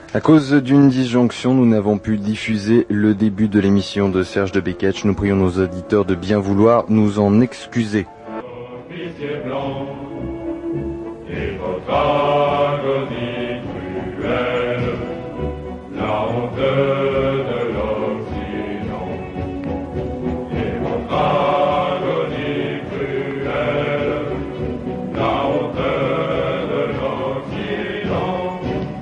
À cause d'une disjonction, nous n'avons pu diffuser le début de l'émission de Serge de Beketch. Nous prions nos auditeurs de bien vouloir nous en excuser. Officier blanc, et votre agonie cruelle, la honte de l'Occident, et votre agonie cruelle, la honte de l'Occident.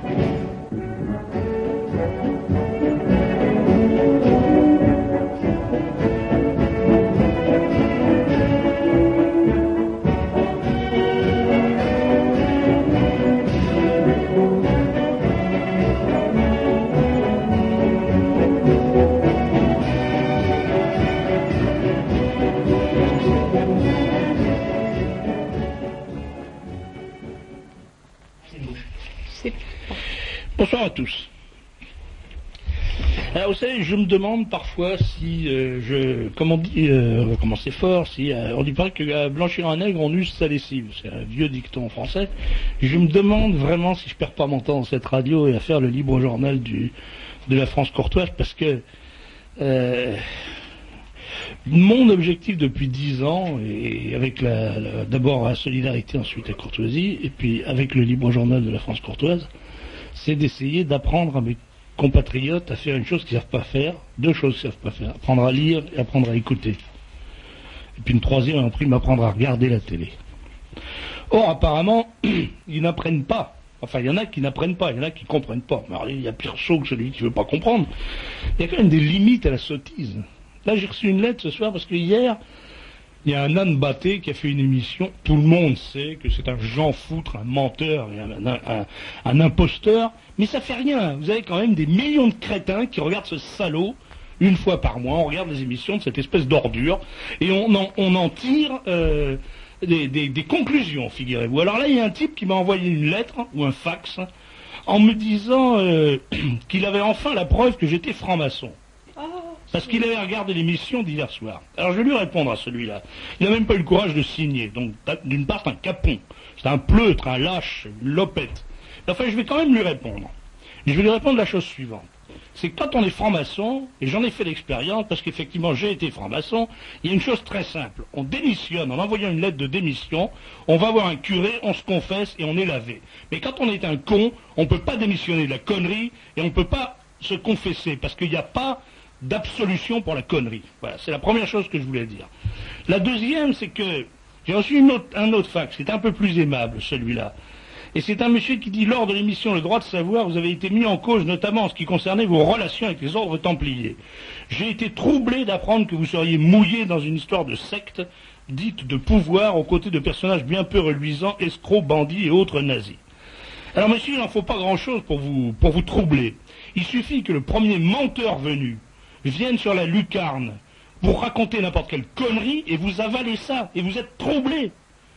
Bonsoir à tous. Alors, vous savez, je me demande parfois si comme on dit, on va commencer fort, si on dit pas que blanchir un nègre, on use sa lessive. C'est un vieux dicton français. Je me demande vraiment si je perds pas mon temps dans cette radio et à faire le libre journal de la France courtoise, parce que mon objectif depuis 10 ans, et avec d'abord la solidarité, ensuite la courtoisie, et puis avec le libre journal de la France courtoise, c'est d'essayer d'apprendre à mes compatriotes à faire une chose qu'ils ne savent pas faire, deux choses qu'ils ne savent pas faire, apprendre à lire et apprendre à écouter. Et puis une troisième, en prime, apprendre à regarder la télé. Or, apparemment, ils n'apprennent pas. Enfin, il y en a qui n'apprennent pas, il y en a qui ne comprennent pas. Mais alors, il y a pire sot que celui qui ne veut pas comprendre. Il y a quand même des limites à la sottise. Là, j'ai reçu une lettre ce soir parce que hier, il y a un âne batté qui a fait une émission. Tout le monde sait que c'est un Jean Foutre, un menteur, et un imposteur. Mais ça fait rien. Vous avez quand même des millions de crétins qui regardent ce salaud une fois par mois. On regarde les émissions de cette espèce d'ordure et on en tire des conclusions, figurez-vous. Alors là, il y a un type qui m'a envoyé une lettre ou un fax en me disant qu'il avait enfin la preuve que j'étais franc-maçon. Parce qu'il avait regardé l'émission d'hier soir. Alors je vais lui répondre à celui-là. Il n'a même pas eu le courage de signer. Donc d'une part c'est un capon, c'est un pleutre, un lâche, une lopette. Mais enfin je vais quand même lui répondre. Et je vais lui répondre la chose suivante. C'est que quand on est franc-maçon, et j'en ai fait l'expérience parce qu'effectivement j'ai été franc-maçon, il y a une chose très simple. On démissionne en envoyant une lettre de démission, on va voir un curé, on se confesse et on est lavé. Mais quand on est un con, on ne peut pas démissionner de la connerie et on ne peut pas se confesser parce qu'il n'y a pas d'absolution pour la connerie. Voilà, c'est la première chose que je voulais dire. La deuxième, c'est que j'ai reçu un autre fax, c'est un peu plus aimable, celui-là. Et c'est un monsieur qui dit, lors de l'émission Le Droit de Savoir, vous avez été mis en cause, notamment en ce qui concernait vos relations avec les ordres templiers. J'ai été troublé d'apprendre que vous seriez mouillé dans une histoire de secte, dite de pouvoir, aux côtés de personnages bien peu reluisants, escrocs, bandits et autres nazis. Alors monsieur, il n'en faut pas grand-chose pour vous troubler. Il suffit que le premier menteur venu viennent sur la lucarne pour raconter n'importe quelle connerie et vous avalez ça et vous êtes troublés.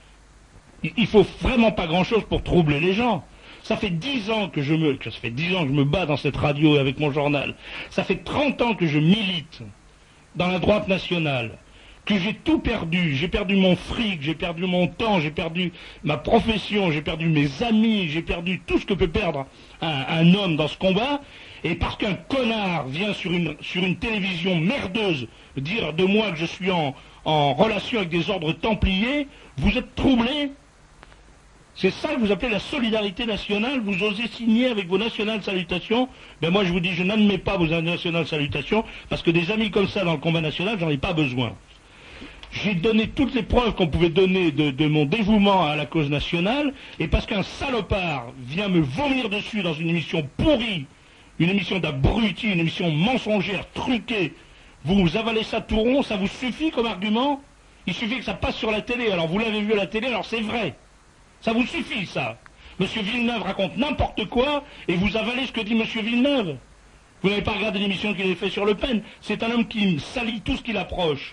Il faut vraiment pas grand chose pour troubler les gens. Ça fait 10 ans que je me bats dans cette radio avec mon journal. Ça fait 30 ans que je milite dans la droite nationale, que j'ai tout perdu. J'ai perdu mon fric, j'ai perdu mon temps, j'ai perdu ma profession, j'ai perdu mes amis, j'ai perdu tout ce que peut perdre un homme dans ce combat. Et parce qu'un connard vient sur une télévision merdeuse dire de moi que je suis en relation avec des ordres templiers, vous êtes troublés. C'est ça que vous appelez la solidarité nationale. Vous osez signer avec vos nationales salutations. Ben moi je vous dis, je n'admets pas vos nationales salutations parce que des amis comme ça dans le combat national, j'en ai pas besoin. J'ai donné toutes les preuves qu'on pouvait donner de mon dévouement à la cause nationale, et parce qu'un salopard vient me vomir dessus dans une émission pourrie, une émission d'abruti, une émission mensongère, truquée, vous avalez ça tout rond, ça vous suffit comme argument? Il suffit que ça passe sur la télé, alors vous l'avez vu à la télé, alors c'est vrai. Ça vous suffit, ça. Monsieur Villeneuve raconte n'importe quoi, et vous avalez ce que dit Monsieur Villeneuve. Vous n'avez pas regardé l'émission qu'il avait fait sur Le Pen. C'est un homme qui salit tout ce qu'il approche.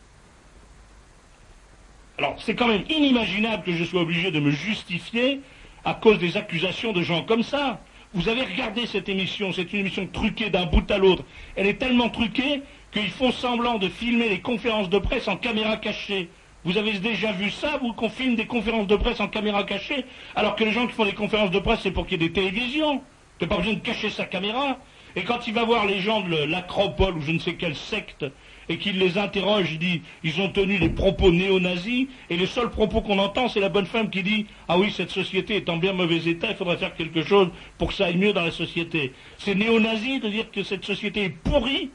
Alors, c'est quand même inimaginable que je sois obligé de me justifier à cause des accusations de gens comme ça. Vous avez regardé cette émission, c'est une émission truquée d'un bout à l'autre. Elle est tellement truquée qu'ils font semblant de filmer les conférences de presse en caméra cachée. Vous avez déjà vu ça, vous, qu'on filme des conférences de presse en caméra cachée, alors que les gens qui font des conférences de presse, c'est pour qu'il y ait des télévisions. T'as pas besoin de cacher sa caméra. Et quand il va voir les gens de l'Acropole ou je ne sais quelle secte, et qu'il les interroge, il dit, ils ont tenu des propos néo-nazis, et les seuls propos qu'on entend, c'est la bonne femme qui dit, ah oui, cette société est en bien mauvais état, il faudrait faire quelque chose pour que ça aille mieux dans la société. C'est néo-nazi de dire que cette société est pourrie.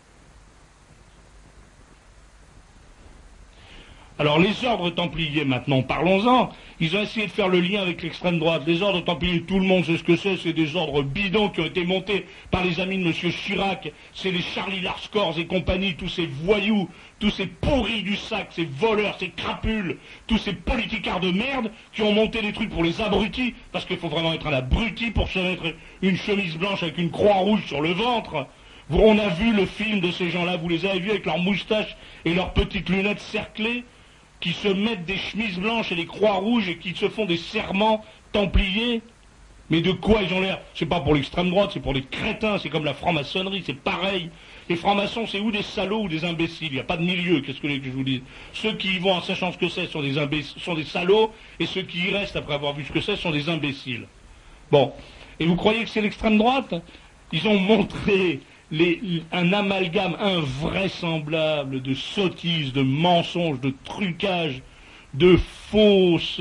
Alors les ordres templiers, maintenant, parlons-en, ils ont essayé de faire le lien avec l'extrême droite. Les ordres templiers, tout le monde sait ce que c'est des ordres bidons qui ont été montés par les amis de M. Chirac, c'est les Charlie Larscors et compagnie, tous ces voyous, tous ces pourris du sac, ces voleurs, ces crapules, tous ces politicards de merde qui ont monté des trucs pour les abrutis, parce qu'il faut vraiment être un abruti pour se mettre une chemise blanche avec une croix rouge sur le ventre. On a vu le film de ces gens-là, vous les avez vus avec leurs moustaches et leurs petites lunettes cerclées, qui se mettent des chemises blanches et des croix rouges et qui se font des serments templiers. Mais de quoi ils ont l'air? C'est pas pour l'extrême droite, c'est pour les crétins, c'est comme la franc-maçonnerie, c'est pareil. Les francs-maçons, c'est ou des salauds ou des imbéciles, il n'y a pas de milieu, qu'est-ce que je vous dis? Ceux qui y vont en sachant ce que c'est sont des salauds, et ceux qui y restent après avoir vu ce que c'est sont des imbéciles. Bon, et vous croyez que c'est l'extrême droite? Ils ont montré un amalgame invraisemblable de sottises, de mensonges, de trucages, de fausses,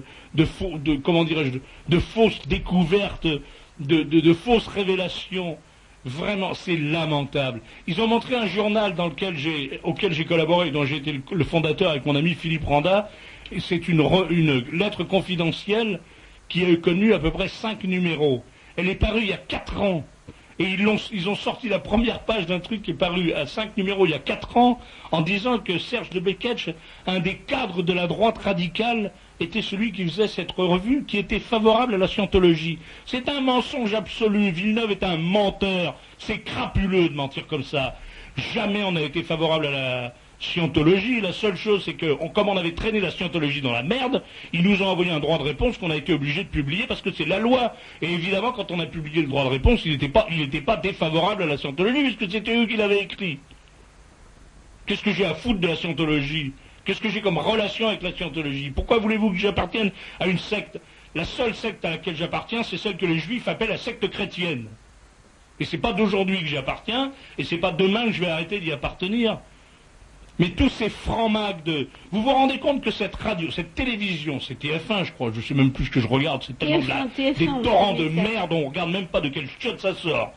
de fausses découvertes, de fausses révélations. Vraiment, c'est lamentable. Ils ont montré un journal auquel j'ai collaboré, dont j'ai été le fondateur avec mon ami Philippe Randa. C'est une lettre confidentielle qui a connu à peu près 5 numéros. Elle est parue il y a 4 ans. Et ils ont sorti la première page d'un truc qui est paru à 5 numéros il y a 4 ans, en disant que Serge de Beketch, un des cadres de la droite radicale, était celui qui faisait cette revue, qui était favorable à la scientologie. C'est un mensonge absolu. Villeneuve est un menteur. C'est crapuleux de mentir comme ça. Jamais on n'a été favorable à la scientologie. La seule chose, c'est que, comme on avait traîné la scientologie dans la merde, ils nous ont envoyé un droit de réponse qu'on a été obligé de publier parce que c'est la loi. Et évidemment, quand on a publié le droit de réponse, il n'était pas défavorable à la scientologie puisque c'était eux qui l'avaient écrit. Qu'est-ce que j'ai à foutre de la scientologie? Qu'est-ce que j'ai comme relation avec la scientologie? Pourquoi voulez-vous que j'appartienne à une secte? La seule secte à laquelle j'appartiens, c'est celle que les juifs appellent la secte chrétienne. Et c'est pas d'aujourd'hui que j'y appartiens, et c'est pas demain que je vais arrêter d'y appartenir. Mais tous ces francs-macs de... Vous vous rendez compte que cette radio, cette télévision, c'est TF1 je crois, je sais même plus ce que je regarde, c'est tellement des torrents de merde, on regarde même pas de quel chiotte ça sort.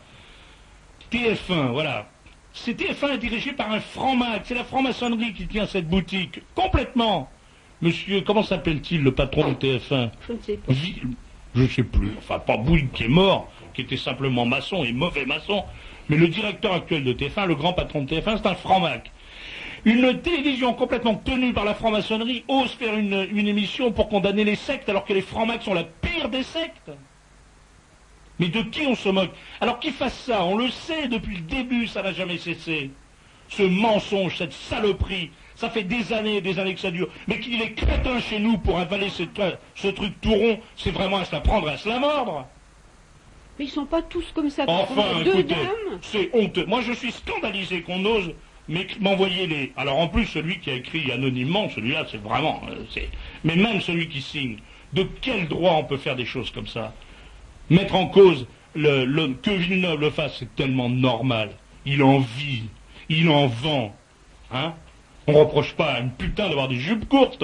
TF1, voilà. C'est TF1 est dirigé par un franc-mac, c'est la franc-maçonnerie qui tient cette boutique, complètement. Monsieur, comment s'appelle-t-il le patron de TF1? Je ne sais pas. Je sais plus, enfin pas Bouygues qui est mort, qui était simplement maçon et mauvais maçon, mais le directeur actuel de TF1, le grand patron de TF1, c'est un franc-mac. Une télévision complètement tenue par la franc-maçonnerie ose faire une émission pour condamner les sectes alors que les francs-macs sont la pire des sectes. Mais de qui on se moque? Alors qu'ils fassent ça, on le sait depuis le début, ça n'a jamais cessé. Ce mensonge, cette saloperie, ça fait des années que ça dure. Mais qu'il est crétin chez nous pour avaler ce truc tout rond, c'est vraiment à se la prendre et à se la mordre. Mais ils sont pas tous comme ça. Enfin, deux écoutez, dames. c'est honteux. Moi, je suis scandalisé qu'on ose m'envoyer les... Alors, en plus, celui qui a écrit anonymement, celui-là, c'est vraiment... Mais même celui qui signe, de quel droit on peut faire des choses comme ça? Mettre en cause que Villeneuve le fasse, c'est tellement normal. Il en vit, il en vend. Hein? On reproche pas à une putain d'avoir des jupes courtes.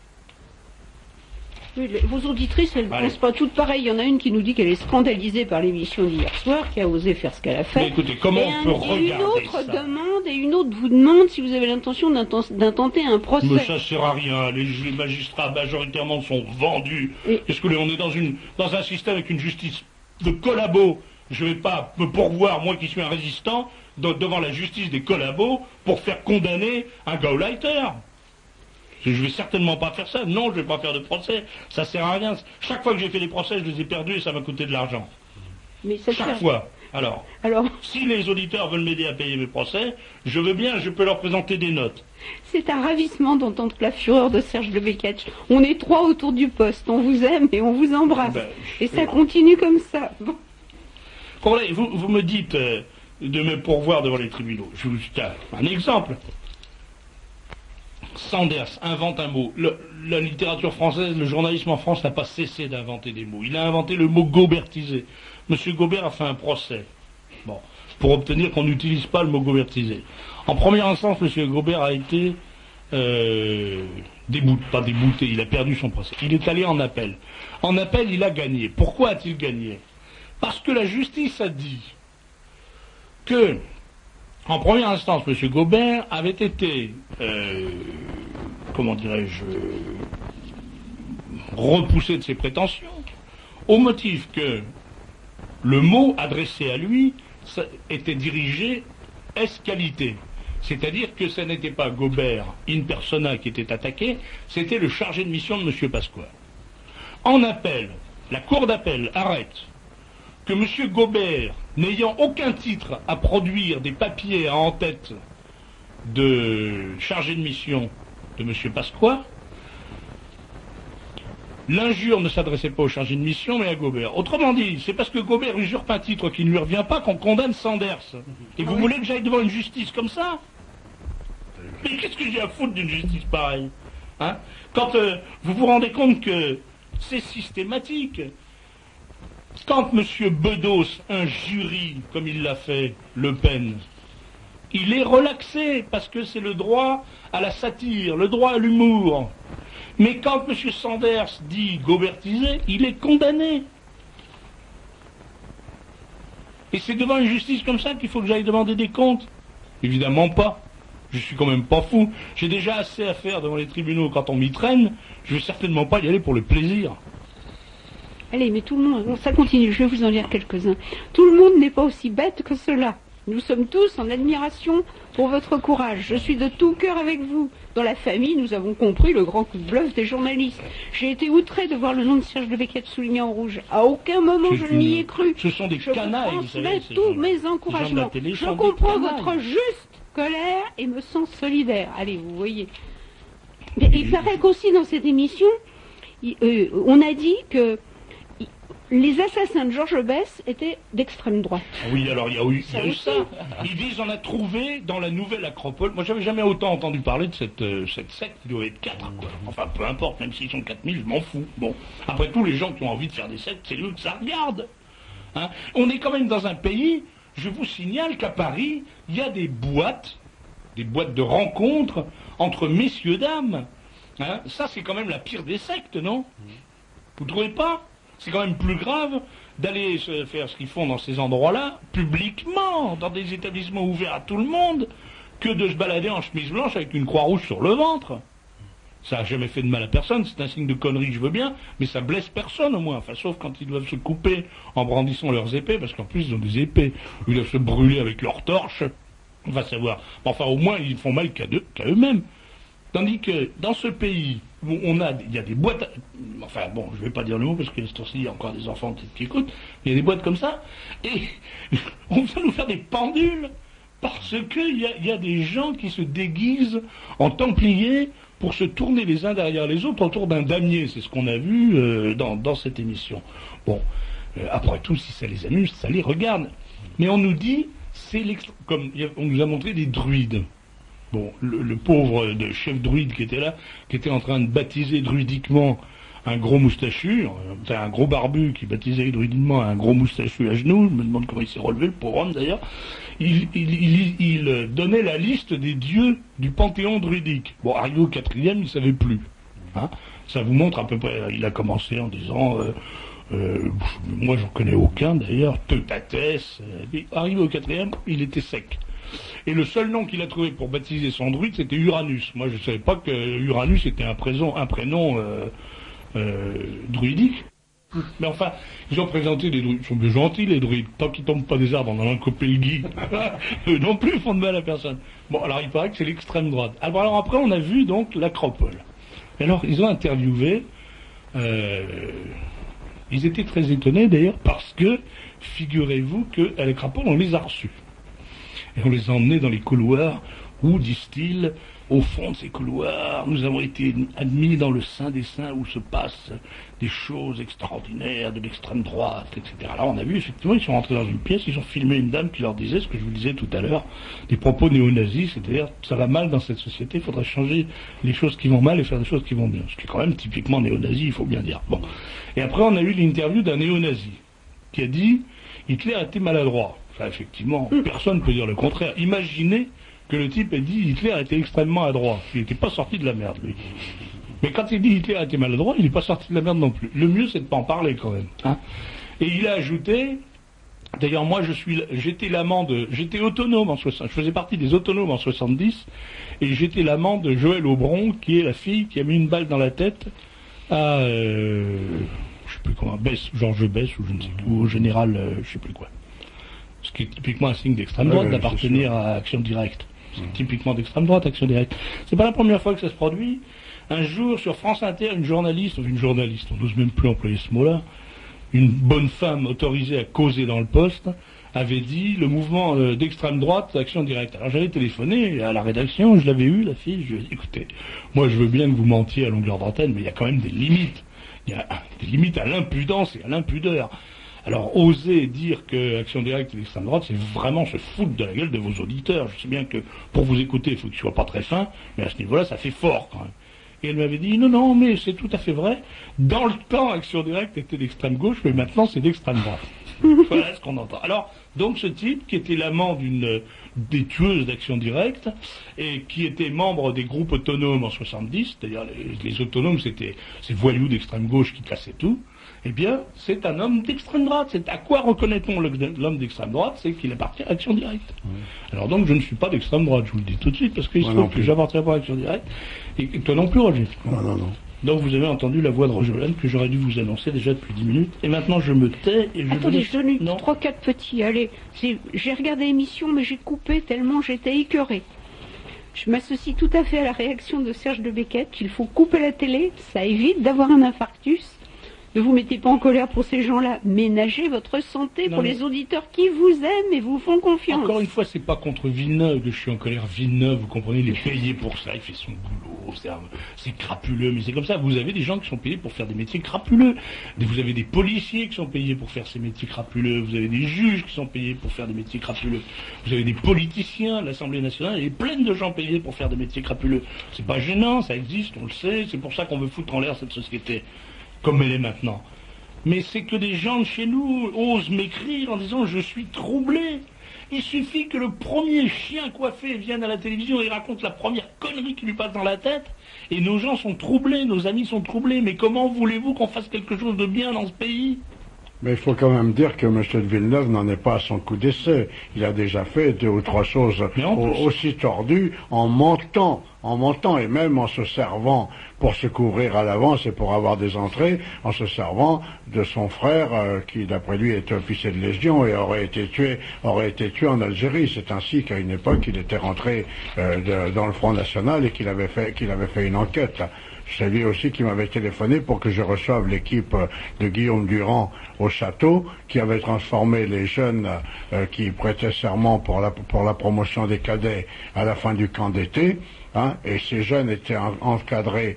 Oui, vos auditrices, elles ne pensent pas toutes pareilles. Il y en a une qui nous dit qu'elle est scandalisée par l'émission d'hier soir, qui a osé faire ce qu'elle a fait. Mais écoutez, comment on peut regarder une autre ça? demande, et une autre vous demande si vous avez l'intention d'intenter un procès. Mais ça sert à rien. Les magistrats majoritairement sont vendus. Est-ce que on est dans un système avec une justice de collabos? Je ne vais pas me pourvoir, moi qui suis un résistant, devant la justice des collabos pour faire condamner un Gauleiter. Je vais certainement pas faire ça. Non, je vais pas faire de procès. Ça sert à rien. Chaque fois que j'ai fait des procès, je les ai perdus et ça m'a coûté de l'argent. Mais ça Chaque fois. Alors, si les auditeurs veulent m'aider à payer mes procès, je veux bien, je peux leur présenter des notes. C'est un ravissement d'entendre la fureur de Serge de Beketch. On est 3 autour du poste. On vous aime et on vous embrasse. Et ça continue comme ça. Bon. Vous me dites de me pourvoir devant les tribunaux. Je vous donne un exemple. Sanders invente un mot. La littérature française, le journalisme en France n'a pas cessé d'inventer des mots. Il a inventé le mot gaubertisé. M. Gobert a fait un procès. Bon, pour obtenir qu'on n'utilise pas le mot gobertisé. En première instance, M. Gobert a été pas débouté, il a perdu son procès. Il est allé en appel. En appel, il a gagné. Pourquoi a-t-il gagné? Parce que la justice a dit que, en première instance, M. Gobert avait été, repoussé de ses prétentions, au motif que le mot adressé à lui était dirigé ès qualité. C'est-à-dire que ce n'était pas Gobert in persona qui était attaqué, c'était le chargé de mission de M. Pasqua. En appel, la cour d'appel arrête que M. Gobert, n'ayant aucun titre à produire des papiers en tête de chargé de mission de M. Pasqua, l'injure ne s'adressait pas au chargé de mission, mais à Gobert. Autrement dit, c'est parce que Gobert usurpe un titre qui ne lui revient pas qu'on condamne Sanders. Et vous voulez que j'aille devant une justice comme ça? Mais qu'est-ce que j'ai à foutre d'une justice pareille, hein? Quand vous vous rendez compte que c'est systématique. Quand M. Bedos injurie, comme il l'a fait, Le Pen, il est relaxé, parce que c'est le droit à la satire, le droit à l'humour. Mais quand M. Sanders dit gobertisé, il est condamné. Et c'est devant une justice comme ça qu'il faut que j'aille demander des comptes? Évidemment pas. Je suis quand même pas fou. J'ai déjà assez à faire devant les tribunaux quand on m'y traîne. Je vais certainement pas y aller pour le plaisir. Allez, mais tout le monde, ça continue, je vais vous en lire quelques-uns. Tout le monde n'est pas aussi bête que cela. Nous sommes tous en admiration pour votre courage. Je suis de tout cœur avec vous. Dans la famille, nous avons compris le grand coup de bluff des journalistes. J'ai été outré de voir le nom de Serge de Beckett souligné en rouge. À aucun moment je n'y ai cru. Ce sont des canailles, vous savez. Je tous mes encouragements. Je comprends votre juste colère et me sens solidaire. Allez, vous voyez. Mais il paraît qu'aussi dans cette émission, on a dit que les assassins de Georges Besse étaient d'extrême droite. Oui, alors il y a eu ça. Ils disent on a trouvé dans la nouvelle Acropole. Moi, j'avais jamais autant entendu parler de cette secte. Il doit être 4, quoi. Enfin, peu importe, même s'ils sont 4000, je m'en fous. Bon, après tout, les gens qui ont envie de faire des sectes, c'est eux que ça regarde. Hein, on est quand même dans un pays. Je vous signale qu'à Paris, il y a des boîtes de rencontres entre messieurs dames. Hein, ça, c'est quand même la pire des sectes, non? Vous trouvez pas? C'est quand même plus grave d'aller se faire ce qu'ils font dans ces endroits-là, publiquement, dans des établissements ouverts à tout le monde, que de se balader en chemise blanche avec une croix rouge sur le ventre. Ça n'a jamais fait de mal à personne, c'est un signe de connerie, je veux bien, mais ça blesse personne au moins, enfin, sauf quand ils doivent se couper en brandissant leurs épées, parce qu'en plus ils ont des épées, ils doivent se brûler avec leurs torches, on va savoir. Enfin, au moins, ils font mal qu'à eux-mêmes. Tandis que dans ce pays où il y a des boîtes, enfin bon, je vais pas dire le mot parce que ce temps-ci il y a encore des enfants qui écoutent, mais il y a des boîtes comme ça, et on va nous faire des pendules parce qu'il y a des gens qui se déguisent en templiers pour se tourner les uns derrière les autres autour d'un damier. C'est ce qu'on a vu dans cette émission. Après tout, si ça les amuse, ça les regarde. Mais on nous dit, comme on nous a montré des druides. Bon, le pauvre chef druide qui était là, qui était en train de baptiser druidiquement un gros moustachu, un gros barbu qui baptisait druidiquement un gros moustachu à genoux, je me demande comment il s'est relevé, le pauvre homme d'ailleurs, il donnait la liste des dieux du panthéon druidique. Bon, arrivé au 4e, il ne savait plus. Hein, ça vous montre à peu près, il a commencé en disant... moi j'en connais aucun d'ailleurs, Teutatès, arrivé au 4e, il était sec. Et le seul nom qu'il a trouvé pour baptiser son druide, c'était Uranus. Moi je ne savais pas que Uranus était un prénom druidique. Mais enfin, ils ont présenté des druides, ils sont bien gentils les druides, tant qu'ils tombent pas des arbres en allant coper le gui. Eux non plus ils font de mal à personne. Bon, alors il paraît que c'est l'extrême droite. Alors après on a vu donc l'Acropole. Et alors ils ont interviewé... ils étaient très étonnés d'ailleurs parce que, figurez-vous qu'à l'Acropole on les a reçus. Et on les a emmenés dans les couloirs où, disent-ils, au fond de ces couloirs, nous avons été admis dans le sein des saints où se passent des choses extraordinaires de l'extrême droite, etc. Alors on a vu, effectivement, ils sont rentrés dans une pièce, ils ont filmé une dame qui leur disait, ce que je vous disais tout à l'heure, des propos néo-nazis, c'est-à-dire, ça va mal dans cette société, il faudrait changer les choses qui vont mal et faire des choses qui vont bien. Ce qui est quand même typiquement néo-nazi, il faut bien dire. Bon. Et après, on a eu l'interview d'un néo-nazi qui a dit... Hitler était maladroit. Ça, effectivement, personne ne peut dire le contraire. Imaginez que le type ait dit Hitler était extrêmement adroit. Il n'était pas sorti de la merde, lui. Mais quand il dit Hitler était maladroit, il n'est pas sorti de la merde non plus. Le mieux, c'est de pas en parler, quand même. Hein. Et il a ajouté, d'ailleurs, moi, j'étais autonome en 60, je faisais partie des autonomes en 70, et j'étais l'amant de Joël Aubron, qui est la fille qui a mis une balle dans la tête à, je sais plus comment, Georges Besse, ou je ne sais plus, ou au général, je sais plus quoi. Ce qui est typiquement un signe d'extrême droite, d'appartenir à Action Directe. C'est typiquement d'extrême droite, Action Directe. C'est pas la première fois que ça se produit. Un jour, sur France Inter, une journaliste, on n'ose même plus employer ce mot-là, une bonne femme autorisée à causer dans le poste, avait dit le mouvement d'extrême droite, Action Directe. Alors j'avais téléphoné à la rédaction, je l'avais eu, la fille, je lui ai dit, écoutez, moi je veux bien que vous mentiez à longueur d'antenne, mais il y a quand même des limites. Il y a des limites à l'impudence et à l'impudeur. Alors, oser dire que Action Directe est d'extrême droite, c'est vraiment se foutre de la gueule de vos auditeurs. Je sais bien que pour vous écouter, il faut que tu sois pas très fin, mais à ce niveau-là, ça fait fort quand même. Et elle m'avait dit, non, mais c'est tout à fait vrai. Dans le temps, Action Directe était d'extrême gauche, mais maintenant c'est d'extrême droite. Voilà ce qu'on entend. Alors, donc ce type, qui était l'amant des tueuses d'Action Directe, et qui était membre des groupes autonomes en 70, c'est-à-dire les autonomes, c'était ces voyous d'extrême gauche qui cassaient tout, eh bien, c'est un homme d'extrême droite. C'est à quoi reconnaît-on l'homme d'extrême droite? C'est qu'il appartient à Action Directe. Alors donc, je ne suis pas d'extrême droite, je vous le dis tout de suite, parce qu'il se trouve que j'appartiens pas à Action Directe, et toi non plus, Roger. Non. Donc vous avez entendu la voix de Roger Hollande que j'aurais dû vous annoncer déjà depuis 10 minutes. Et maintenant je me tais et je... Attendez, je donne 3-4 petits. Allez, j'ai regardé l'émission, mais j'ai coupé tellement j'étais écœurée. Je m'associe tout à fait à la réaction de Serge de Beckett. Il faut couper la télé, ça évite d'avoir un infarctus. Ne vous mettez pas en colère pour ces gens-là. Ménagez votre santé pour les auditeurs qui vous aiment et vous font confiance. Encore une fois, c'est pas contre Villeneuve que je suis en colère. Villeneuve, vous comprenez, il est payé pour ça. Il fait son boulot. C'est crapuleux, mais c'est comme ça. Vous avez des gens qui sont payés pour faire des métiers crapuleux. Vous avez des policiers qui sont payés pour faire ces métiers crapuleux. Vous avez des juges qui sont payés pour faire des métiers crapuleux. Vous avez des politiciens. L'Assemblée nationale elle est pleine de gens payés pour faire des métiers crapuleux. C'est pas gênant, ça existe, on le sait. C'est pour ça qu'on veut foutre en l'air cette société. Comme elle est maintenant. Mais c'est que des gens de chez nous osent m'écrire en disant « je suis troublé ». Il suffit que le premier chien coiffé vienne à la télévision et raconte la première connerie qui lui passe dans la tête, et nos gens sont troublés, nos amis sont troublés. Mais comment voulez-vous qu'on fasse quelque chose de bien dans ce pays ? Mais il faut quand même dire que M. de Villeneuve n'en est pas à son coup d'essai. Il a déjà fait 2 ou 3 choses aussi tordues en mentant, et même en se servant pour se couvrir à l'avance et pour avoir des entrées, en se servant de son frère qui, d'après lui, était officier de Légion et aurait été tué en Algérie. C'est ainsi qu'à une époque, il était rentré dans le Front National et qu'il avait fait une enquête. C'est lui aussi qui m'avait téléphoné pour que je reçoive l'équipe de Guillaume Durand au château, qui avait transformé les jeunes qui prêtaient serment pour la promotion des cadets à la fin du camp d'été. Et ces jeunes étaient encadrés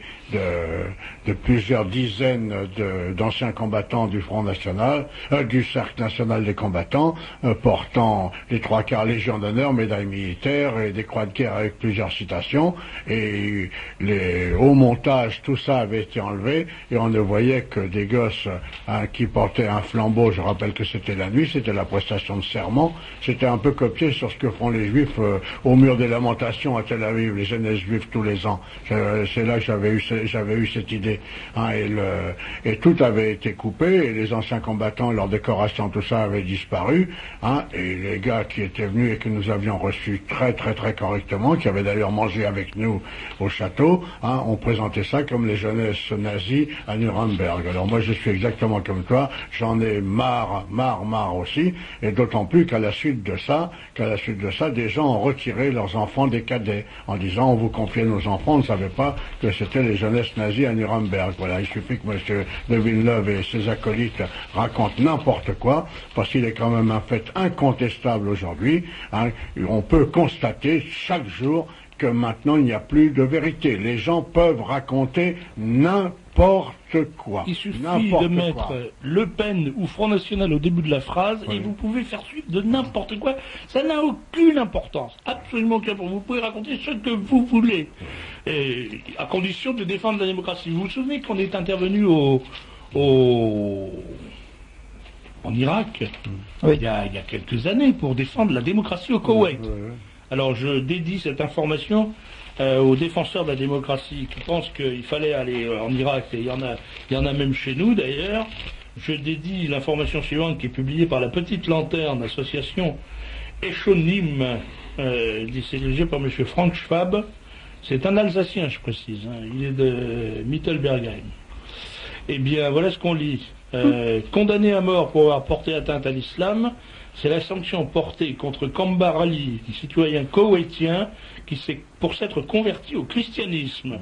de plusieurs dizaines d'anciens combattants du Front National, du Cercle National des Combattants, portant les 3/4 Légion d'honneur, médailles militaires et des croix de guerre avec plusieurs citations. Et au montage, tout ça avait été enlevé et on ne voyait que des gosses qui portaient un flambeau. Je rappelle que c'était la nuit, c'était la prestation de serment. C'était un peu copié sur ce que font les Juifs au mur des lamentations à Tel Aviv, les jeunesses juives tous les ans. C'est là que j'avais eu cette idée. Et tout avait été coupé, et les anciens combattants, leur décoration, tout ça avait disparu. Et les gars qui étaient venus et que nous avions reçus très très très correctement, qui avaient d'ailleurs mangé avec nous au château, ont présenté ça comme les jeunesses nazies à Nuremberg. Alors moi je suis exactement comme toi, j'en ai marre aussi, et d'autant plus qu'à la suite de ça, des gens ont retiré leurs enfants des cadets, en disant on vous confiait nos enfants, on ne savait pas que c'était les jeunesses nazies à Nuremberg. Voilà, il suffit que M. de Villeneuve et ses acolytes racontent n'importe quoi, parce qu'il est quand même un fait incontestable aujourd'hui. On peut constater chaque jour que maintenant il n'y a plus de vérité. Les gens peuvent raconter n'importe quoi. Il suffit de mettre Le Pen ou Front National au début de la phrase et vous pouvez faire suite de n'importe quoi. Ça n'a aucune importance. Absolument aucune importance. Vous pouvez raconter ce que vous voulez. Et à condition de défendre la démocratie. Vous vous souvenez qu'on est intervenu en Irak, il y a quelques années, pour défendre la démocratie au Koweït. Alors je dédie cette information aux défenseurs de la démocratie qui pensent qu'il fallait aller en Irak, et il y en a même chez nous d'ailleurs. Je dédie l'information suivante qui est publiée par la Petite Lanterne, association Echonim, dirigée par M. Frank Schwab. C'est un Alsacien, je précise, il est de Mittelbergheim. Eh bien, voilà ce qu'on lit. Condamné à mort pour avoir porté atteinte à l'islam, c'est la sanction portée contre Kambar Ali, citoyen koweïtien, pour s'être converti au christianisme.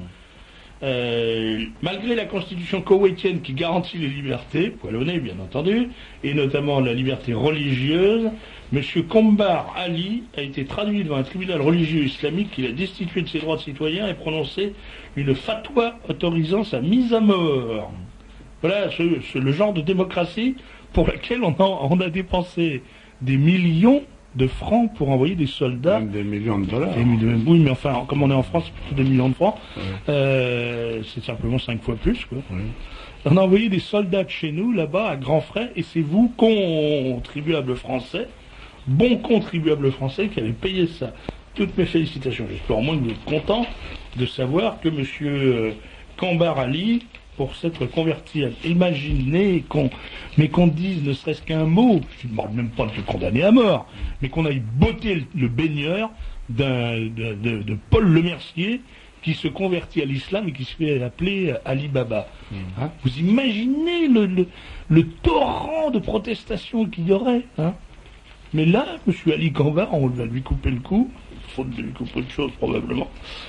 Malgré la constitution koweïtienne qui garantit les libertés, poilonnées bien entendu, et notamment la liberté religieuse, M. Kambar Ali a été traduit devant un tribunal religieux islamique qui l'a destitué de ses droits de citoyen et prononcé une fatwa autorisant sa mise à mort. Voilà le genre de démocratie pour laquelle on a dépensé des millions de francs pour envoyer des soldats. Même des millions de dollars. Oui, mais enfin, comme on est en France, c'est plutôt des millions de francs. C'est simplement 5 fois plus, quoi. On a envoyé des soldats de chez nous, là-bas, à grands frais, et c'est vous, contribuables français, bons contribuables français, qui avez payé ça. Toutes mes félicitations. J'espère au moins que vous êtes contents de savoir que M. Kambar Ali, pour s'être converti, imaginez qu'on dise ne serait-ce qu'un mot, je ne demande même pas de le condamner à mort, mais qu'on aille botter le baigneur de Paul Lemercier qui se convertit à l'islam et qui se fait appeler Ali Baba. Vous imaginez le torrent de protestations qu'il y aurait, Mais là, M. Ali Kambar, on va lui couper le cou, faute de lui couper de choses probablement.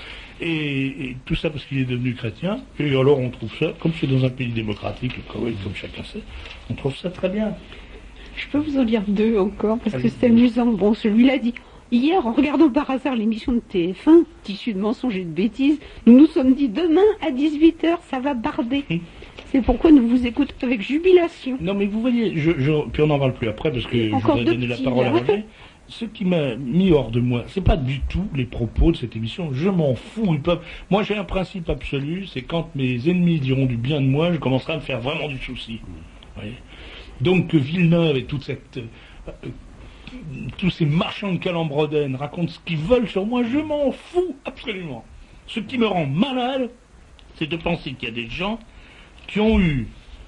Et tout ça parce qu'il est devenu chrétien. Et alors on trouve ça, comme c'est dans un pays démocratique, le Koweït, comme chacun sait, on trouve ça très bien. Je peux vous en lire 2 encore, parce que c'est amusant. Bon, celui-là dit, hier, en regardant par hasard l'émission de TF1, issue de mensonges et de bêtises, nous nous sommes dit, demain, à 18h, ça va barder. C'est pourquoi nous vous écoutons avec jubilation. Non mais vous voyez, puis on n'en parle plus après, parce que je voudrais donner la parole à Roger. Ce qui m'a mis hors de moi, c'est pas du tout les propos de cette émission. Je m'en fous. Moi, j'ai un principe absolu, c'est quand mes ennemis diront du bien de moi, je commencerai à me faire vraiment du souci. Vous voyez. Donc que Villeneuve et tous ces marchands de Calembrodène racontent ce qu'ils veulent sur moi, je m'en fous absolument. Ce qui me rend malade, c'est de penser qu'il y a des gens qui ont eu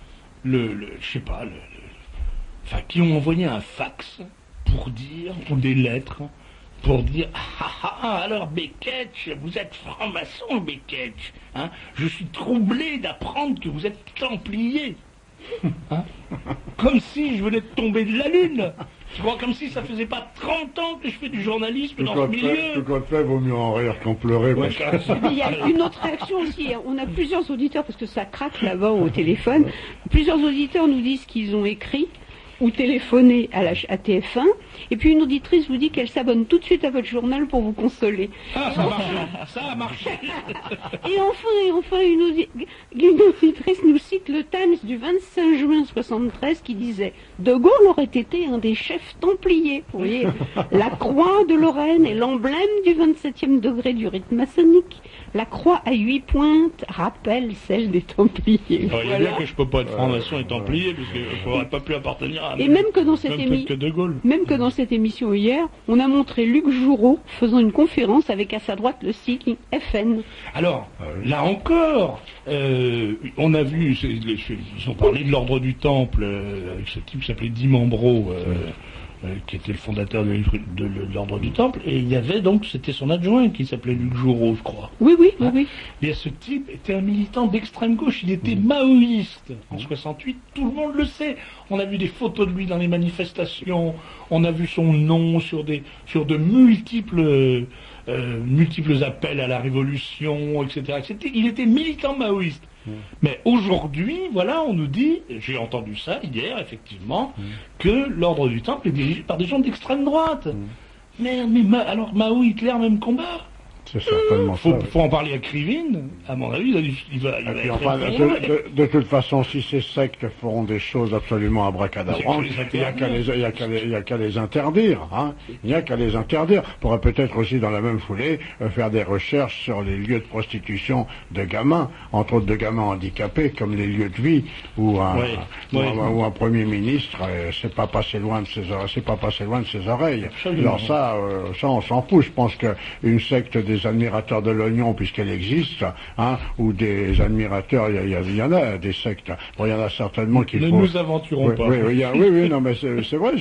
qui ont envoyé un fax ou des lettres, pour dire alors Beketch, vous êtes franc-maçon, Beketch, je suis troublé d'apprendre que vous êtes templier, comme si je venais de tomber de la lune. Je crois comme si ça faisait pas 30 ans que je fais du journalisme dans ce milieu. Tout compte fait, vaut mieux en rire qu'en pleurer. Mais il y a une autre réaction aussi. On a plusieurs auditeurs, parce que ça craque là-bas au téléphone. Plusieurs auditeurs nous disent qu'ils ont écrit ou téléphoner à TF1, et puis une auditrice vous dit qu'elle s'abonne tout de suite à votre journal pour vous consoler. Ça a marché. Et enfin une auditrice nous cite le Times du 25 juin 73 qui disait « De Gaulle aurait été un des chefs templiers. » Vous voyez, la croix de Lorraine est l'emblème du 27e degré du rite maçonnique. La croix à 8 pointes rappelle celle des Templiers. Il y a bien que je peux pas être franc-maçon et templier, parce que je n'aurais pas pu appartenir à et même que dans cette émission hier, on a montré Luc Joureau faisant une conférence avec à sa droite le sigle FN. Alors, là encore, on a vu, ils ont parlé de l'ordre du Temple, avec ce type qui s'appelait Dimambro, qui était le fondateur de l'ordre du Temple, et il y avait donc, c'était son adjoint qui s'appelait Luc Joureau, je crois. Oui. Et ce type était un militant d'extrême gauche, il était maoïste. En 68, tout le monde le sait. On a vu des photos de lui dans les manifestations, on a vu son nom sur de multiples appels à la révolution, etc. Il était militant maoïste. Mais aujourd'hui, voilà, on nous dit, j'ai entendu ça hier, effectivement, que l'ordre du Temple est dirigé par des gens d'extrême droite. Merde, alors Mao, Hitler, même combat. C'est certainement ça. Faut en parler à Krivine, à mon avis, il va de toute façon, si ces sectes feront des choses absolument abracadabrantes, il n'y a qu'à les interdire, hein. Il n'y a qu'à les interdire. On pourrait peut-être aussi, dans la même foulée, faire des recherches sur les lieux de prostitution de gamins, entre autres de gamins handicapés, comme les lieux de vie, où un premier ministre, c'est pas passé loin de ses oreilles. Alors ça, on s'en fout. Je pense qu'une secte des admirateurs de l'oignon, puisqu'elle existe, hein, ou des admirateurs, il y en a des sectes. Bon, il y en a certainement qui ne nous aventurons pas. Oui, non, mais c'est vrai,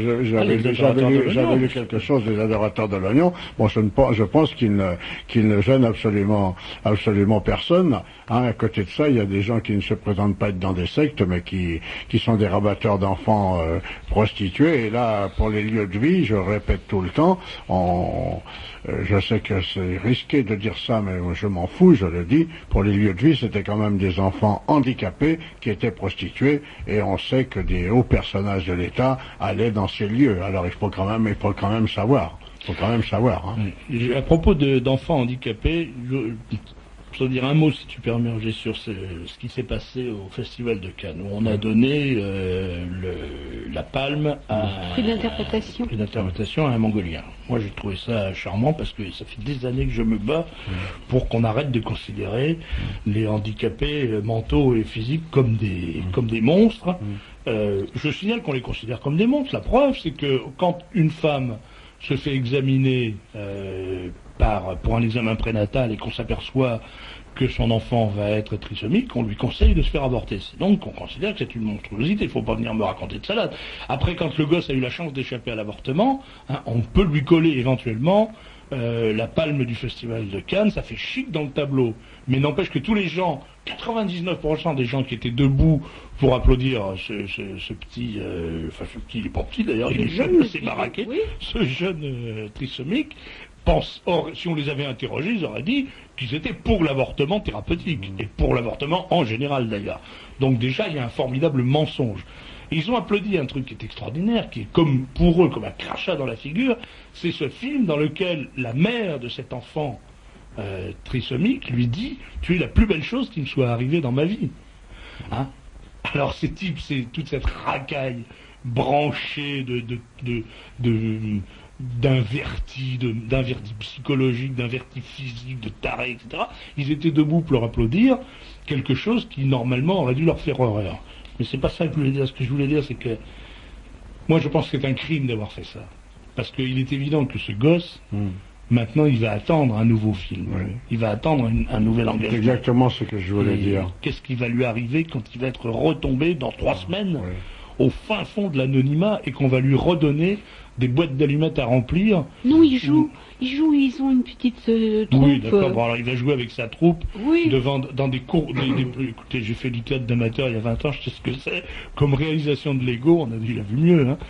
j'avais lu quelque chose des adorateurs de l'oignon. Bon, je pense qu'il ne gêne absolument personne. Hein, à côté de ça, il y a des gens qui ne se présentent pas être dans des sectes, mais qui sont des rabatteurs d'enfants prostitués. Et là, pour les lieux de vie, je répète tout le temps, je sais que c'est risqué de dire ça, mais je m'en fous, je le dis. Pour les lieux de vie, c'était quand même des enfants handicapés qui étaient prostitués, et on sait que des hauts personnages de l'État allaient dans ces lieux. Alors il faut quand même savoir. Hein. À propos d'enfants handicapés, je veux dire un mot, si tu permets, Roger, sur ce qui s'est passé au Festival de Cannes, où on a donné la palme à prix d'interprétation à un Mongolien. Moi, j'ai trouvé ça charmant parce que ça fait des années que je me bats pour qu'on arrête de considérer les handicapés mentaux et physiques comme des monstres. Je signale qu'on les considère comme des monstres. La preuve, c'est que quand une femme se fait examiner pour un examen prénatal et qu'on s'aperçoit que son enfant va être trisomique, on lui conseille de se faire avorter. C'est donc qu'on considère que c'est une monstruosité. Il ne faut pas venir me raconter de salade. Après, quand le gosse a eu la chance d'échapper à l'avortement, hein, on peut lui coller éventuellement la palme du Festival de Cannes. Ça fait chic dans le tableau. Mais n'empêche que tous les gens, 99% des gens qui étaient debout pour applaudir ce petit, il est pas petit d'ailleurs, il est jeune, c'est baraqué, ce jeune trisomique, or, si on les avait interrogés, ils auraient dit qu'ils étaient pour l'avortement thérapeutique, et pour l'avortement en général d'ailleurs. Donc déjà, il y a un formidable mensonge. Et ils ont applaudi un truc qui est extraordinaire, qui est comme pour eux, comme un crachat dans la figure, c'est ce film dans lequel la mère de cet enfant trisomique lui dit « Tu es la plus belle chose qui me soit arrivée dans ma vie. » Hein? Alors ces types, c'est toute cette racaille branchée d'un vertige psychologique, d'un vertige physique, de taré, etc. Ils étaient debout pour leur applaudir quelque chose qui normalement aurait dû leur faire horreur. Mais c'est pas ça que je voulais dire. Ce que je voulais dire, c'est que moi je pense que c'est un crime d'avoir fait ça. Parce qu'il est évident que ce gosse, maintenant il va attendre un nouveau film. Oui. Il va attendre un nouvel engagement. C'est exactement ce que je voulais dire. Qu'est-ce qui va lui arriver quand il va être retombé dans 3 semaines au fin fond de l'anonymat et qu'on va lui redonner des boîtes d'allumettes à remplir? Non, ils ont une petite troupe. Oui, d'accord. Bon, alors il va jouer avec sa troupe dans des cours. Écoutez, j'ai fait du théâtre d'amateur il y a 20 ans, je sais ce que c'est. Comme réalisation de Lego, on a dit, il a vu mieux. Hein.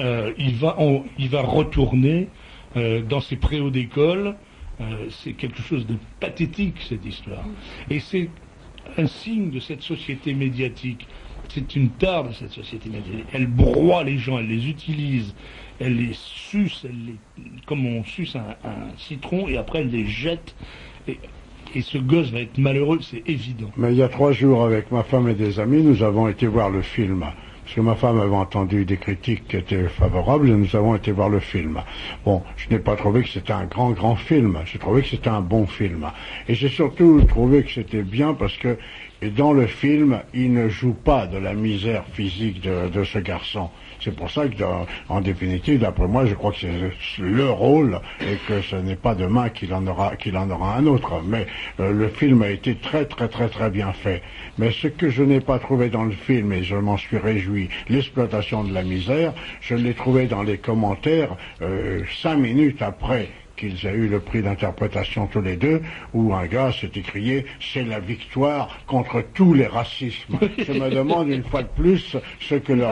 Il va retourner dans ses préaux d'école. C'est quelque chose de pathétique, cette histoire. Et c'est un signe de cette société médiatique. C'est une tare de cette société médiatique. Elle broie les gens, elle les utilise, elle les suce, comme on suce un citron, et après elle les jette. Et ce gosse va être malheureux, c'est évident. Mais il y a 3 jours, avec ma femme et des amis, nous avons été voir le film. Parce que ma femme avait entendu des critiques qui étaient favorables, et nous avons été voir le film. Bon, je n'ai pas trouvé que c'était un grand film. J'ai trouvé que c'était un bon film. Et j'ai surtout trouvé que c'était bien parce que dans le film, il ne joue pas de la misère physique de ce garçon. C'est pour ça que, en définitive, d'après moi, je crois que c'est le rôle et que ce n'est pas demain qu'il en aura un autre. Mais le film a été très bien fait. Mais ce que je n'ai pas trouvé dans le film, et je m'en suis réjoui, l'exploitation de la misère, je l'ai trouvé dans les commentaires 5 minutes après qu'ils aient eu le prix d'interprétation tous les deux, où un gars s'est écrié « C'est la victoire contre tous les racismes ». Je me demande une fois de plus ce que le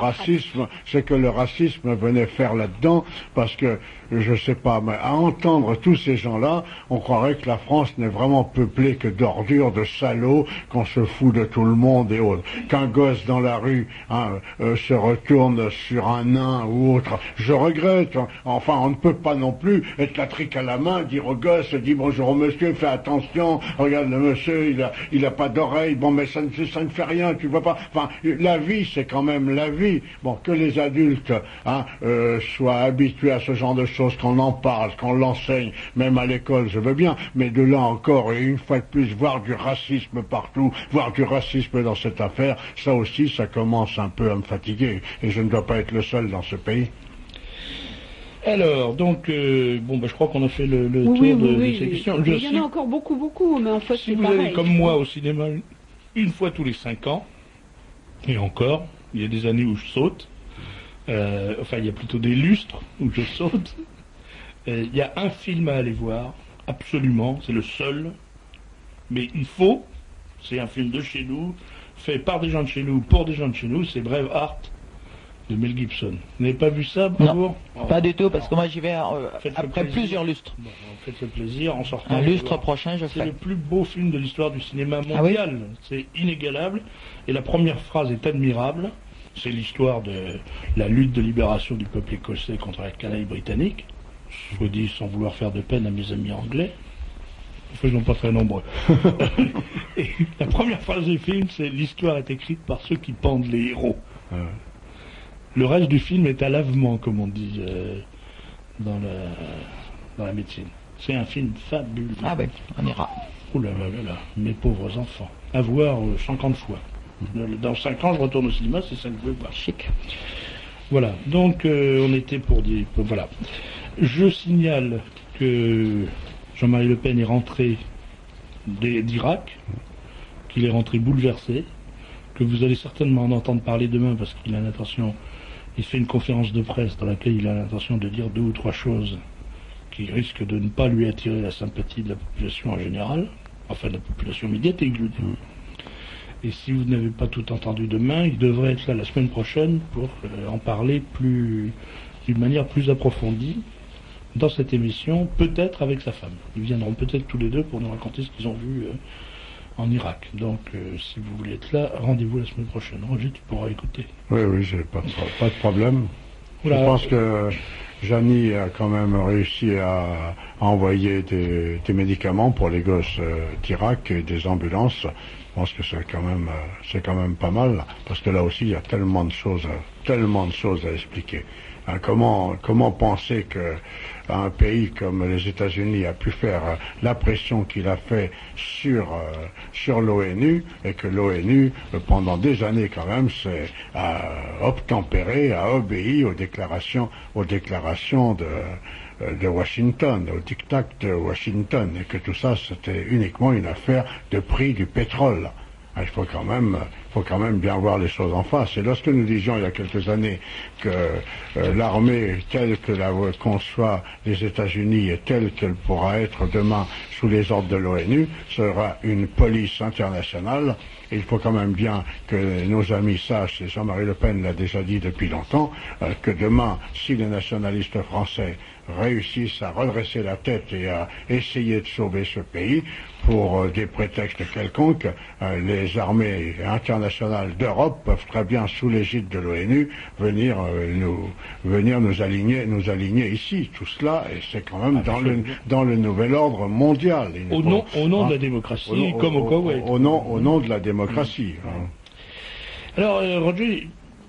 racisme venait faire là-dedans, parce que, je sais pas, mais à entendre tous ces gens-là, on croirait que la France n'est vraiment peuplée que d'ordures, de salauds, qu'on se fout de tout le monde et autres. Qu'un gosse dans la rue se retourne sur un nain ou autre, je regrette. Enfin, on ne peut pas non plus être la trique à la main, dire au gosse, dit bonjour monsieur, fais attention, regarde le monsieur, il a pas d'oreille, bon mais ça ne fait rien, tu vois pas. Enfin, la vie, c'est quand même la vie. Bon, que les adultes soient habitués à ce genre de choses, qu'on en parle, qu'on l'enseigne, même à l'école, je veux bien, mais de là encore, et une fois de plus, voir du racisme partout, voir du racisme dans cette affaire, ça aussi, ça commence un peu à me fatiguer, et je ne dois pas être le seul dans ce pays. Alors, donc, je crois qu'on a fait le tour de ces questions. Il y en a encore beaucoup, mais en fait, si vous allez comme moi au cinéma une fois tous les 5 ans, et encore, il y a des années où je saute, il y a plutôt des lustres où je saute, il y a un film à aller voir, absolument, c'est le seul, mais c'est un film de chez nous, fait par des gens de chez nous, pour des gens de chez nous, c'est Braveheart de Mel Gibson. Vous n'avez pas vu ça, Bravo? Non, pas du tout, parce que moi j'y vais après plusieurs lustres. Bon, faites le plaisir en sortant. Un lustre prochain, je ferai. C'est le plus beau film de l'histoire du cinéma mondial. Ah oui, c'est inégalable. Et la première phrase est admirable. C'est l'histoire de la lutte de libération du peuple écossais contre la canaille britannique. Je vous dis sans vouloir faire de peine à mes amis anglais. Ils ne sont pas très nombreux. Et la première phrase du film, c'est l'histoire est écrite par ceux qui pendent les héros. Le reste du film est à lavement, comme on dit dans la médecine. C'est un film fabuleux. Ah ben, on ira. Ouh là là là là, mes pauvres enfants. À voir 50 fois. Dans 5 ans, je retourne au cinéma, c'est ça que je veux voir. Chic. Voilà, donc on était pour dire... Voilà. Je signale que Jean-Marie Le Pen est rentré d'Irak, qu'il est rentré bouleversé, que vous allez certainement en entendre parler demain parce qu'il a l'intention... Il fait une conférence de presse dans laquelle il a l'intention de dire 2 ou 3 choses qui risquent de ne pas lui attirer la sympathie de la population en général, enfin de la population médiatique, je veux dire. Et si vous n'avez pas tout entendu demain, il devrait être là la semaine prochaine pour en parler d'une manière plus approfondie dans cette émission, peut-être avec sa femme. Ils viendront peut-être tous les deux pour nous raconter ce qu'ils ont vu en Irak. Donc, si vous voulez être là, rendez-vous la semaine prochaine. Roger, tu pourras écouter. Oui, j'ai pas de problème. Voilà. Je pense que Jeannie a quand même réussi à envoyer des médicaments pour les gosses d'Irak et des ambulances. Je pense que c'est quand même pas mal, parce que là aussi, il y a tellement de choses à expliquer. Hein, comment penser que un pays comme les États-Unis a pu faire la pression qu'il a fait sur l'ONU, et que l'ONU pendant des années quand même a obtempéré, a obéi aux déclarations de Washington, au diktat de Washington, et que tout ça c'était uniquement une affaire de prix du pétrole. Il faut quand même bien voir les choses en face. Et lorsque nous disions il y a quelques années que l'armée telle que la conçoit les États-Unis et telle qu'elle pourra être demain sous les ordres de l'ONU sera une police internationale, et il faut quand même bien que nos amis sachent, et Jean-Marie Le Pen l'a déjà dit depuis longtemps, que demain, si les nationalistes français réussissent à redresser la tête et à essayer de sauver ce pays, pour des prétextes quelconques, les armées internationales d'Europe peuvent très bien, sous l'égide de l'ONU, venir nous aligner ici. Tout cela, et c'est quand même dans le nouvel ordre mondial. Au nom de la démocratie, comme au Koweït. Au nom de la démocratie. Alors, Roger,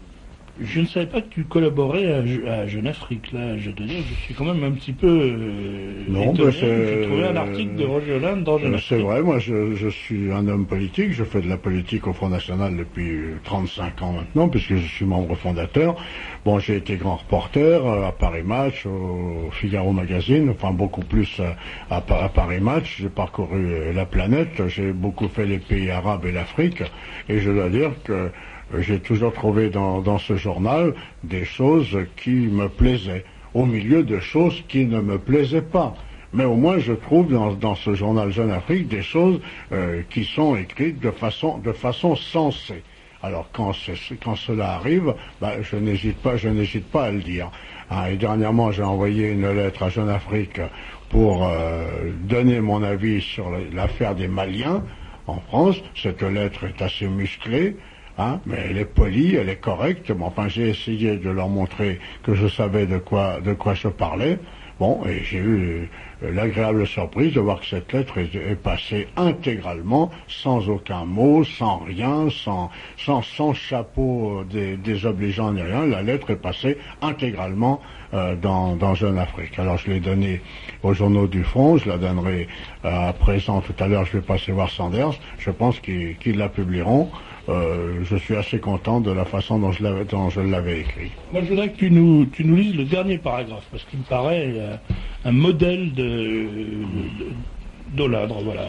je ne savais pas que tu collaborais à Jeune Afrique. Là, je te dis, je suis quand même un petit peu étonné. J'ai trouvé un article de Roger Hollande dans Jeune Afrique. C'est vrai, moi je suis un homme politique, je fais de la politique au Front National depuis 35 ans maintenant, puisque je suis membre fondateur. Bon, j'ai été grand reporter à Paris Match, au Figaro Magazine, enfin beaucoup plus à Paris Match. J'ai parcouru la planète, j'ai beaucoup fait les pays arabes et l'Afrique, et je dois dire que j'ai toujours trouvé dans ce journal des choses qui me plaisaient, au milieu de choses qui ne me plaisaient pas. Mais au moins je trouve dans ce journal Jeune Afrique des choses qui sont écrites de façon sensée. Alors quand cela arrive, je n'hésite pas à le dire. Et dernièrement j'ai envoyé une lettre à Jeune Afrique pour donner mon avis sur l'affaire des Maliens en France. Cette lettre est assez musclée. Mais elle est polie, elle est correcte. Bon, enfin, j'ai essayé de leur montrer que je savais de quoi je parlais. Bon, et j'ai eu l'agréable surprise de voir que cette lettre est passée intégralement, sans aucun mot, sans rien, sans chapeau désobligeant ni rien. La lettre est passée intégralement dans Jeune Afrique. Alors je l'ai donnée aux journaux du Front, je la donnerai à présent tout à l'heure, je vais passer voir Sanders, je pense qu'ils la publieront. Je suis assez content de la façon dont je l'avais écrit. Moi, je voudrais que tu nous lises le dernier paragraphe, parce qu'il me paraît un modèle d'Oladre, voilà.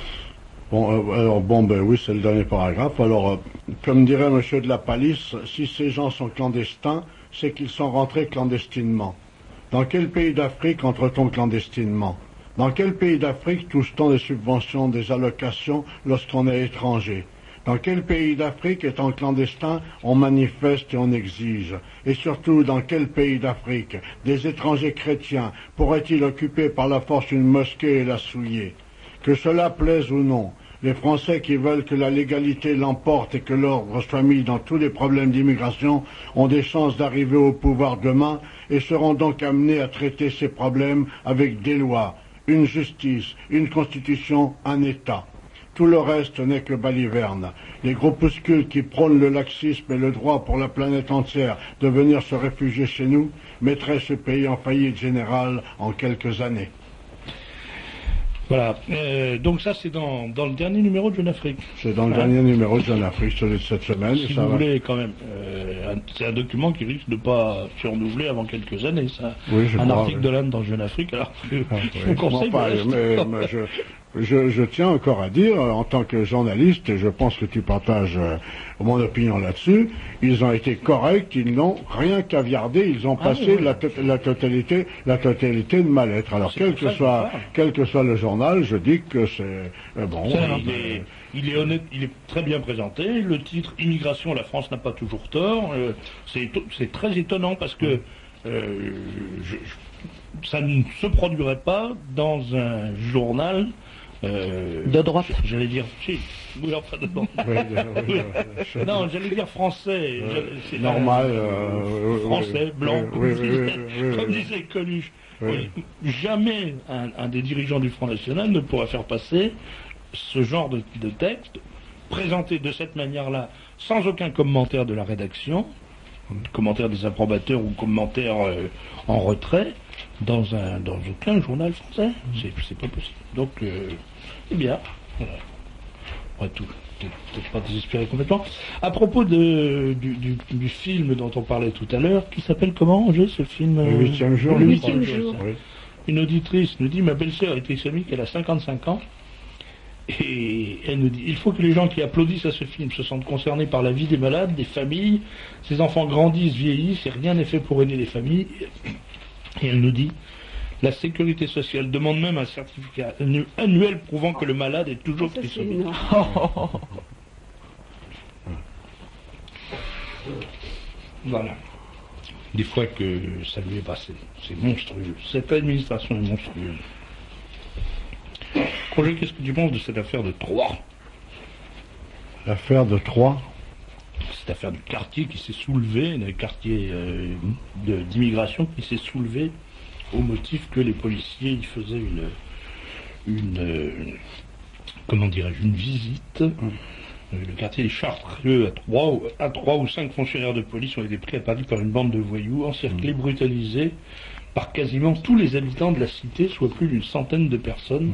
Ben oui, c'est le dernier paragraphe. Alors, comme dirait Monsieur de la Palisse, si ces gens sont clandestins, c'est qu'ils sont rentrés clandestinement. Dans quel pays d'Afrique entre-t-on clandestinement? Dans quel pays d'Afrique touche-t-on des subventions, des allocations lorsqu'on est étranger? Dans quel pays d'Afrique, étant clandestin, on manifeste et on exige? Et surtout, dans quel pays d'Afrique des étrangers chrétiens pourraient-ils occuper par la force une mosquée et la souiller? Que cela plaise ou non, les Français qui veulent que la légalité l'emporte et que l'ordre soit mis dans tous les problèmes d'immigration ont des chances d'arriver au pouvoir demain et seront donc amenés à traiter ces problèmes avec des lois, une justice, une constitution, un État. Tout le reste n'est que baliverne. Les groupuscules qui prônent le laxisme et le droit pour la planète entière de venir se réfugier chez nous mettraient ce pays en faillite générale en quelques années. Voilà, donc ça c'est dans le dernier numéro de Jeune Afrique. C'est dans le dernier numéro de Jeune Afrique, celui de cette semaine. Si vous voulez quand même, c'est un document qui risque de ne pas se renouveler avant quelques années, ça. Oui, un article de l'âne dans Jeune Afrique, alors je vous conseille je tiens encore à dire, en tant que journaliste, et je pense que tu partages mon opinion là-dessus, ils ont été corrects, ils n'ont rien caviardé, ils ont passé la totalité de ma lettre. Alors quel que soit le journal, je dis que c'est bon. Il est honnête, il est très bien présenté. Le titre Immigration, la France n'a pas toujours tort. C'est très étonnant parce que ça ne se produirait pas dans un journal de droite. J'allais dire, si, oui, enfin, non, j'allais dire français. C'est normal. Français, blanc, comme disait Coluche. Jamais un des dirigeants du Front National ne pourra faire passer ce genre de texte, présenté de cette manière-là, sans aucun commentaire de la rédaction, commentaire des approbateurs ou commentaire en retrait, dans aucun journal français. C'est pas possible. Donc, c'est bien. Voilà. Après tout, peut-être pas désespéré complètement. À propos du film dont on parlait tout à l'heure, qui s'appelle comment, ce film Le 8e jour. Le 8e jour. Oui. Une auditrice nous dit, ma belle-sœur est islamique, elle a 55 ans. Et elle nous dit, il faut que les gens qui applaudissent à ce film se sentent concernés par la vie des malades, des familles. Ces enfants grandissent, vieillissent, et rien n'est fait pour aider les familles. Et elle nous dit, la sécurité sociale demande même un certificat annuel prouvant que le malade est toujours prisonnier. Voilà. Des fois que ça lui est passé. C'est monstrueux. Cette administration est monstrueuse. Roger, qu'est-ce que tu penses de cette affaire de Troyes? L'affaire de Troyes? Cette affaire du quartier qui s'est soulevé, le quartier d'immigration qui s'est soulevé au motif que les policiers y faisaient comment dirais-je, une visite. Le quartier des Chartreux à 3 ou 5 fonctionnaires de police ont été pris à partie par une bande de voyous, encerclés, brutalisés par quasiment tous les habitants de la cité, soit plus d'une centaine de personnes.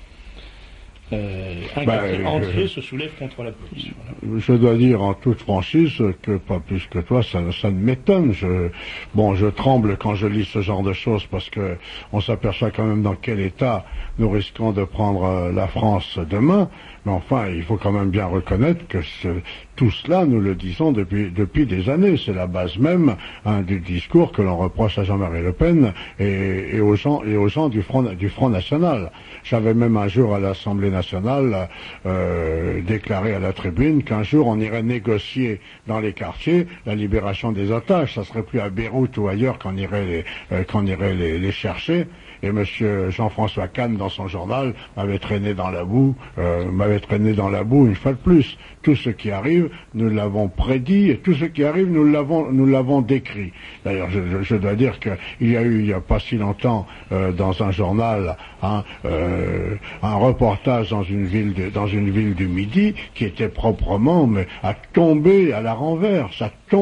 Un quartier entier se soulève contre la police. Voilà. Je dois dire en toute franchise que, pas plus que toi, ça ne m'étonne. Je tremble quand je lis ce genre de choses parce que on s'aperçoit quand même dans quel état nous risquons de prendre la France demain. Mais enfin, il faut quand même bien reconnaître que tout cela, nous le disons depuis des années. C'est la base même du discours que l'on reproche à Jean-Marie Le Pen et aux gens du Front National. J'avais même un jour à l'Assemblée National déclaré à la tribune qu'un jour on irait négocier dans les quartiers la libération des otages. Ça serait plus à Beyrouth ou ailleurs qu'on irait les chercher. Et monsieur Jean-François Kahn, dans son journal, m'avait traîné dans la boue une fois de plus. Tout ce qui arrive, nous l'avons prédit, et tout ce qui arrive, nous l'avons décrit. D'ailleurs, je dois dire qu'il y a eu, il y a pas si longtemps, dans un journal, un reportage dans une ville du Midi, qui était proprement, mais à tomber à la renverse.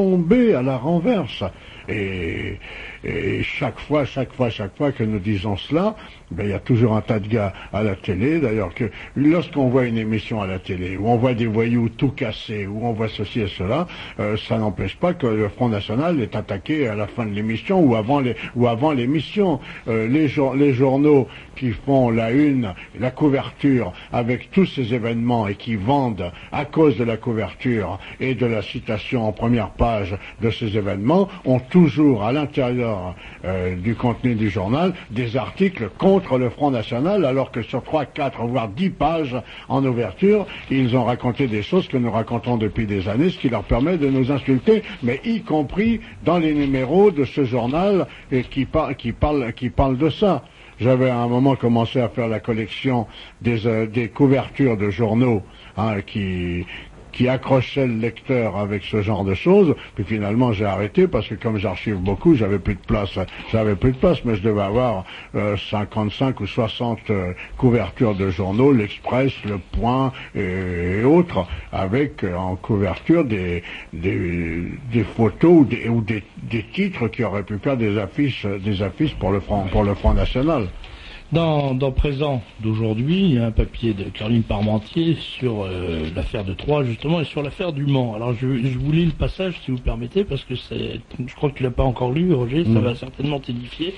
Et chaque fois que nous disons cela, il y a toujours un tas de gars à la télé, d'ailleurs, que lorsqu'on voit une émission à la télé, où on voit des voyous tout cassés, où on voit ceci et cela, ça n'empêche pas que le Front National est attaqué à la fin de l'émission ou avant l'émission. Les journaux qui font la couverture avec tous ces événements et qui vendent à cause de la couverture et de la citation en première page de ces événements ont toujours à l'intérieur du contenu du journal des articles contre le Front National, alors que sur 3, 4, voire 10 pages en ouverture, ils ont raconté des choses que nous racontons depuis des années, ce qui leur permet de nous insulter, mais y compris dans les numéros de ce journal qui parle de ça. J'avais à un moment commencé à faire la collection des couvertures de journaux qui accrochait le lecteur avec ce genre de choses, puis finalement j'ai arrêté parce que comme j'archive beaucoup, j'avais plus de place, mais je devais avoir 55 ou 60 couvertures de journaux, l'Express, Le Point et autres, avec en couverture des photos ou des titres qui auraient pu faire des affiches pour le Front National. Dans Présent d'aujourd'hui, il y a un papier de Caroline Parmentier sur l'affaire de Troyes, justement, et sur l'affaire du Mans. Alors, je vous lis le passage, si vous permettez, parce que je crois que tu l'as pas encore lu, Roger, ça va certainement t'édifier.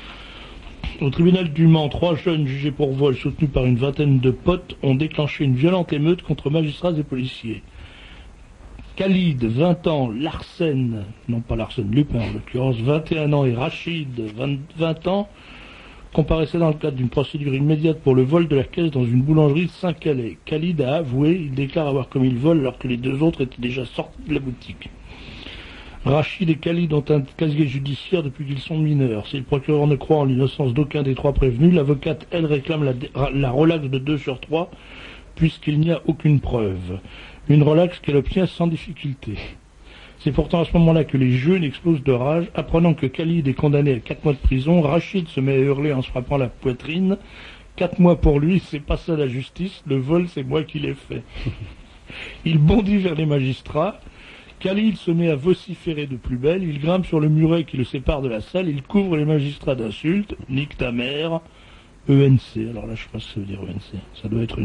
Au tribunal du Mans, 3 jeunes jugés pour vol soutenus par une vingtaine de potes ont déclenché une violente émeute contre magistrats et policiers. Khalid, 20 ans, Larsen, non pas Larsen Lupin en l'occurrence, 21 ans, et Rachid, 20 ans, comparaissait dans le cadre d'une procédure immédiate pour le vol de la caisse dans une boulangerie de Saint-Calais. Khalid a avoué, il déclare avoir commis le vol alors que les 2 autres étaient déjà sortis de la boutique. Rachid et Khalid ont un casier judiciaire depuis qu'ils sont mineurs. Si le procureur ne croit en l'innocence d'aucun des 3 prévenus, l'avocate, elle, réclame la relaxe de 2 sur 3, puisqu'il n'y a aucune preuve. Une relaxe qu'elle obtient sans difficulté. C'est pourtant à ce moment-là que les jeunes explosent de rage. Apprenant que Khalid est condamné à 4 mois de prison, Rachid se met à hurler en se frappant la poitrine. 4 mois pour lui, c'est pas ça la justice, le vol c'est moi qui l'ai fait. Il bondit vers les magistrats. Khalid se met à vociférer de plus belle, il grimpe sur le muret qui le sépare de la salle, il couvre les magistrats d'insultes, nique ta mère, ENC, alors là je sais pas ce que ça veut dire ENC, ça doit être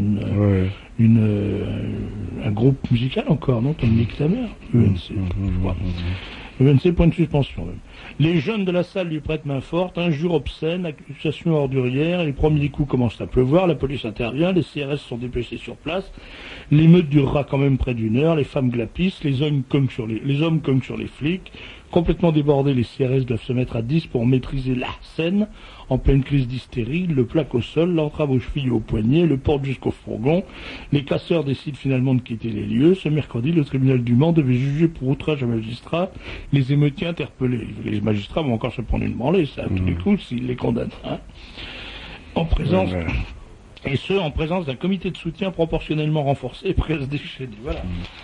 un groupe musical encore, non, comme nique ta mère, ENC, je crois. ENC, point de suspension même. Les jeunes de la salle lui prêtent main forte, injures obscènes, accusations ordurières, les premiers coups commencent à pleuvoir, la police intervient, les CRS sont dépêchés sur place, l'émeute durera quand même près d'1 heure, les femmes glapissent, les hommes cognent sur les flics, complètement débordés, les CRS doivent se mettre à 10 pour maîtriser la scène, en pleine crise d'hystérie, le plaque au sol, l'entrave aux chevilles et aux poignets, le porte jusqu'au fourgon, les casseurs décident finalement de quitter les lieux. Ce mercredi, le tribunal du Mans devait juger pour outrage à magistrat les émeutiers interpellés. Les magistrats vont encore se prendre une branlée, ça, à tous les coups, s'ils les condamnent. Hein. En présence d'un comité de soutien proportionnellement renforcé, presse déchaînée. Voilà.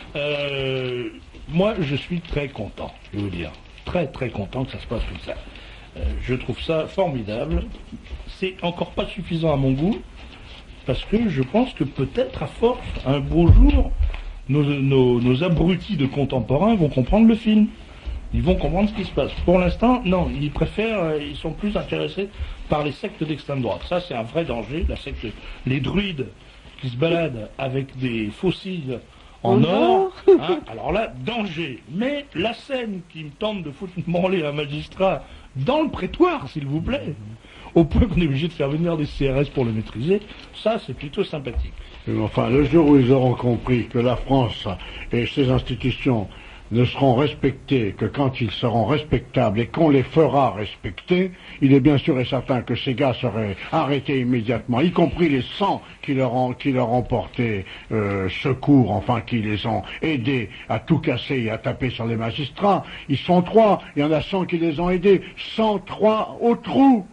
Moi, je suis très content, je vais vous dire. Très très content que ça se passe comme ça. Je trouve ça formidable. C'est encore pas suffisant à mon goût, parce que je pense que peut-être à force, un beau jour, nos abrutis de contemporains vont comprendre le film. Ils vont comprendre ce qui se passe. Pour l'instant, non, ils sont plus intéressés par les sectes d'extrême droite. Ça, c'est un vrai danger. Les druides qui se baladent avec des fossiles en or, hein, alors là, danger. Mais la scène qui me tente de foutre une branlée à un magistrat dans le prétoire, s'il vous plaît, au point qu'on est obligé de faire venir des CRS pour le maîtriser, ça, c'est plutôt sympathique. Enfin, le jour où ils auront compris que la France et ses institutions ne seront respectés que quand ils seront respectables et qu'on les fera respecter, il est bien sûr et certain que ces gars seraient arrêtés immédiatement, y compris les 100 qui leur ont porté secours, enfin qui les ont aidés à tout casser et à taper sur les magistrats. Ils sont 3, il y en a 100 qui les ont aidés, 103 au trou,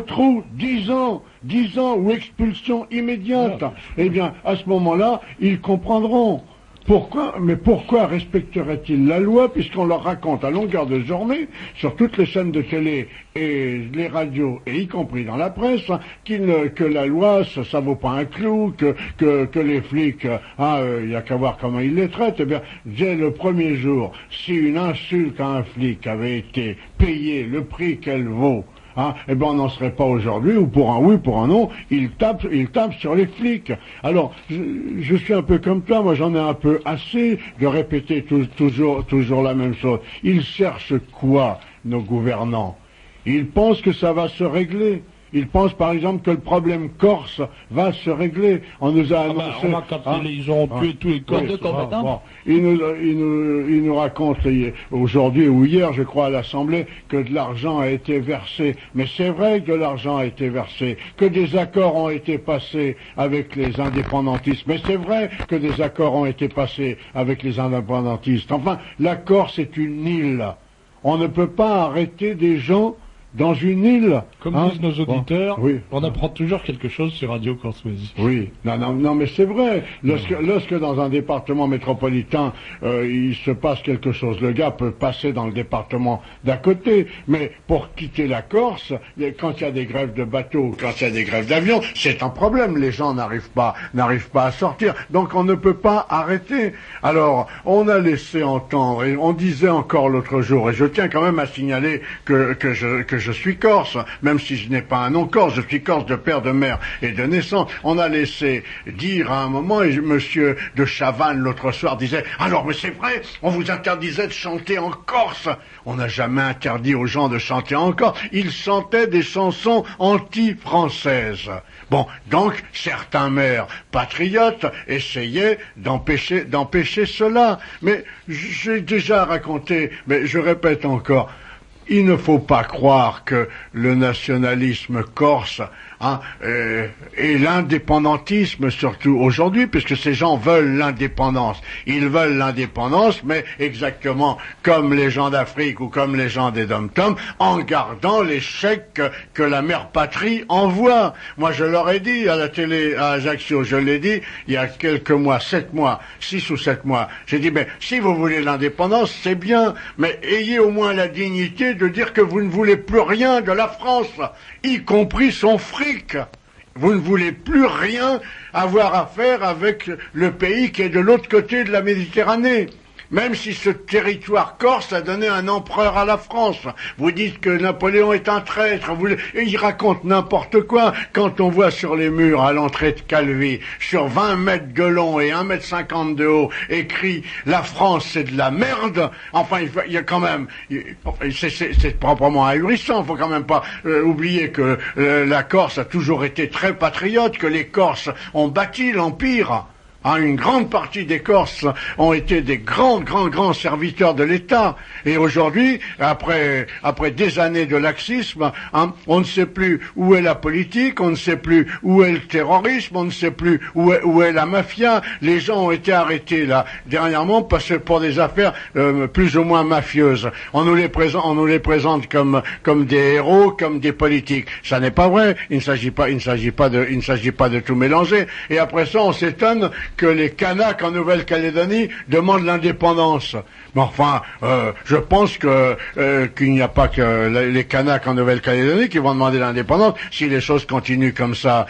10 ans ou expulsion immédiate. Eh bien, à ce moment-là, ils comprendront. Pourquoi respecteraient-ils la loi puisqu'on leur raconte à longueur de journée, sur toutes les chaînes de télé et les radios, et y compris dans la presse, que la loi, ça vaut pas un clou, que les flics, il y a qu'à voir comment ils les traitent. Eh bien, dès le premier jour, si une insulte à un flic avait été payée le prix qu'elle vaut, eh ben on n'en serait pas aujourd'hui, ou pour un oui, pour un non, il tape sur les flics. Alors, je suis un peu comme toi, moi j'en ai un peu assez de répéter toujours la même chose. Ils cherchent quoi, nos gouvernants? Ils pensent que ça va se régler. Ils pensent par exemple que le problème corse va se régler. On nous a annoncé... ils ont tué tous les corps de combattants. Ils nous racontent aujourd'hui ou hier, je crois, à l'Assemblée, que de l'argent a été versé. Mais c'est vrai que l'argent a été versé, que des accords ont été passés avec les indépendantistes. Mais c'est vrai que des accords ont été passés avec les indépendantistes. Enfin, la Corse est une île. On ne peut pas arrêter des gens dans une île. Comme disent nos auditeurs, on apprend toujours quelque chose sur Radio Corse-Maisy. Oui, non, mais c'est vrai. Lorsque dans un département métropolitain, il se passe quelque chose, le gars peut passer dans le département d'à côté. Mais pour quitter la Corse, quand il y a des grèves de bateaux, quand il y a des grèves d'avions, c'est un problème. Les gens n'arrivent pas à sortir. Donc on ne peut pas arrêter. Alors, on a laissé entendre, et on disait encore l'autre jour, et je tiens quand même à signaler que je suis corse, même si je n'ai pas un nom corse, je suis corse de père, de mère et de naissance. On a laissé dire à un moment, et monsieur de Chavannes l'autre soir disait, alors mais c'est vrai, on vous interdisait de chanter en Corse. On n'a jamais interdit aux gens de chanter en Corse. Ils chantaient des chansons anti-françaises. Bon, donc certains maires patriotes essayaient d'empêcher cela. Mais j'ai déjà raconté, mais je répète encore, il ne faut pas croire que le nationalisme corse et l'indépendantisme surtout aujourd'hui, puisque ces gens veulent l'indépendance. Ils veulent l'indépendance, mais exactement comme les gens d'Afrique ou comme les gens des Dom-Tom, en gardant les chèques que la mère patrie envoie. Moi, je leur ai dit à la télé, à Ajaccio, je l'ai dit il y a quelques mois, 6 ou 7 mois, j'ai dit, mais si vous voulez l'indépendance, c'est bien, mais ayez au moins la dignité de dire que vous ne voulez plus rien de la France, y compris son fric. Vous ne voulez plus rien avoir à faire avec le pays qui est de l'autre côté de la Méditerranée. Même si ce territoire corse a donné un empereur à la France. Vous dites que Napoléon est un traître, et il raconte n'importe quoi. Quand on voit sur les murs à l'entrée de Calvi, sur 20 mètres de long et 1 mètre 50 de haut, écrit « La France c'est de la merde », enfin il y a quand même, c'est proprement ahurissant, il faut quand même pas oublier que la Corse a toujours été très patriote, que les Corses ont bâti l'Empire. Une grande partie des Corses ont été des grands serviteurs de l'État. Et aujourd'hui, après des années de laxisme, on ne sait plus où est la politique, on ne sait plus où est le terrorisme, on ne sait plus où est la mafia. Les gens ont été arrêtés là dernièrement parce que pour des affaires plus ou moins mafieuses. On nous les présente comme des héros, comme des politiques. Ça n'est pas vrai. Il ne s'agit pas de tout mélanger. Et après ça, on s'étonne que les Kanaks en Nouvelle-Calédonie demandent l'indépendance. Mais enfin, je pense qu'il n'y a pas que les Kanaks en Nouvelle-Calédonie qui vont demander l'indépendance si les choses continuent comme ça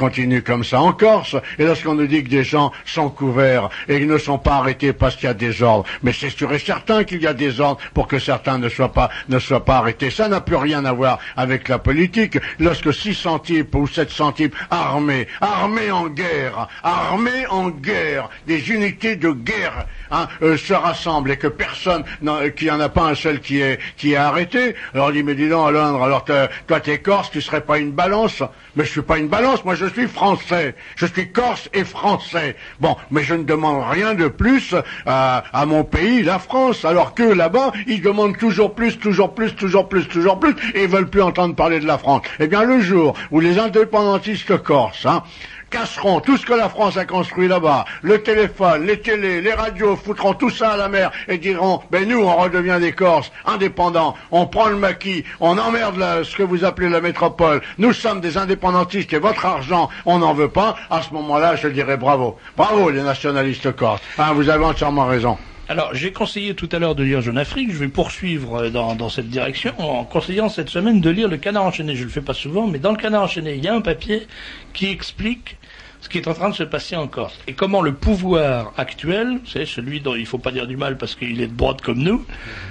en Corse. Et lorsqu'on nous dit que des gens sont couverts et qu'ils ne sont pas arrêtés parce qu'il y a des ordres, mais c'est sûr et certain qu'il y a des ordres pour que certains ne soient pas arrêtés. Ça n'a plus rien à voir avec la politique. Lorsque 600 types ou 700 types armés en guerre, en guerre, des unités de guerre se rassemblent et que personne, qu'il n'y en a pas un seul qui est arrêté. Alors on dit, mais dis donc, Alondre, alors toi t'es corse, tu serais pas une balance? Mais je suis pas une balance, moi je suis français. Je suis corse et français. Bon, mais je ne demande rien de plus à mon pays, la France, alors que là-bas, ils demandent toujours plus, et ils veulent plus entendre parler de la France. Eh bien, le jour où les indépendantistes corses, casseront tout ce que la France a construit là-bas, le téléphone, les télés, les radios, foutront tout ça à la mer et diront, ben nous, on redevient des Corses indépendants, on prend le maquis, on emmerde ce que vous appelez la métropole, nous sommes des indépendantistes et votre argent, on n'en veut pas, à ce moment-là, je dirais bravo. Bravo les nationalistes corses. Vous avez entièrement raison. Alors, j'ai conseillé tout à l'heure de lire Jeune Afrique, je vais poursuivre dans cette direction en conseillant cette semaine de lire Le Canard enchaîné. Je le fais pas souvent, mais dans Le Canard enchaîné, il y a un papier qui explique ce qui est en train de se passer en Corse et comment le pouvoir actuel, c'est celui dont il faut pas dire du mal parce qu'il est de droite comme nous,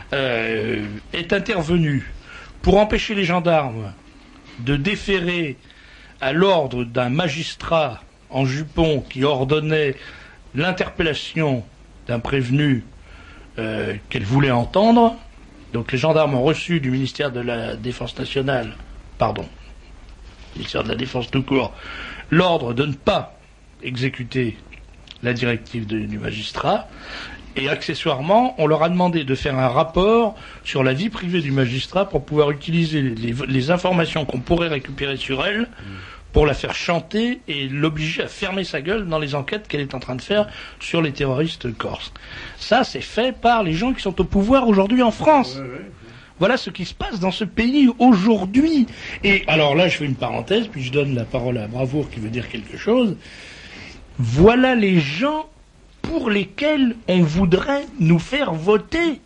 est intervenu pour empêcher les gendarmes de déférer à l'ordre d'un magistrat en jupon qui ordonnait l'interpellation d'un prévenu qu'elle voulait entendre. Donc les gendarmes ont reçu du ministère de la Défense nationale, ministère de la Défense tout court, l'ordre de ne pas exécuter la directive du magistrat, et accessoirement, on leur a demandé de faire un rapport sur la vie privée du magistrat pour pouvoir utiliser les informations qu'on pourrait récupérer sur elle pour la faire chanter et l'obliger à fermer sa gueule dans les enquêtes qu'elle est en train de faire sur les terroristes corses. Ça, c'est fait par les gens qui sont au pouvoir aujourd'hui en France. Voilà ce qui se passe dans ce pays aujourd'hui. Et alors là, je fais une parenthèse, puis je donne la parole à Bravour qui veut dire quelque chose. Voilà les gens pour lesquels on voudrait nous faire voter.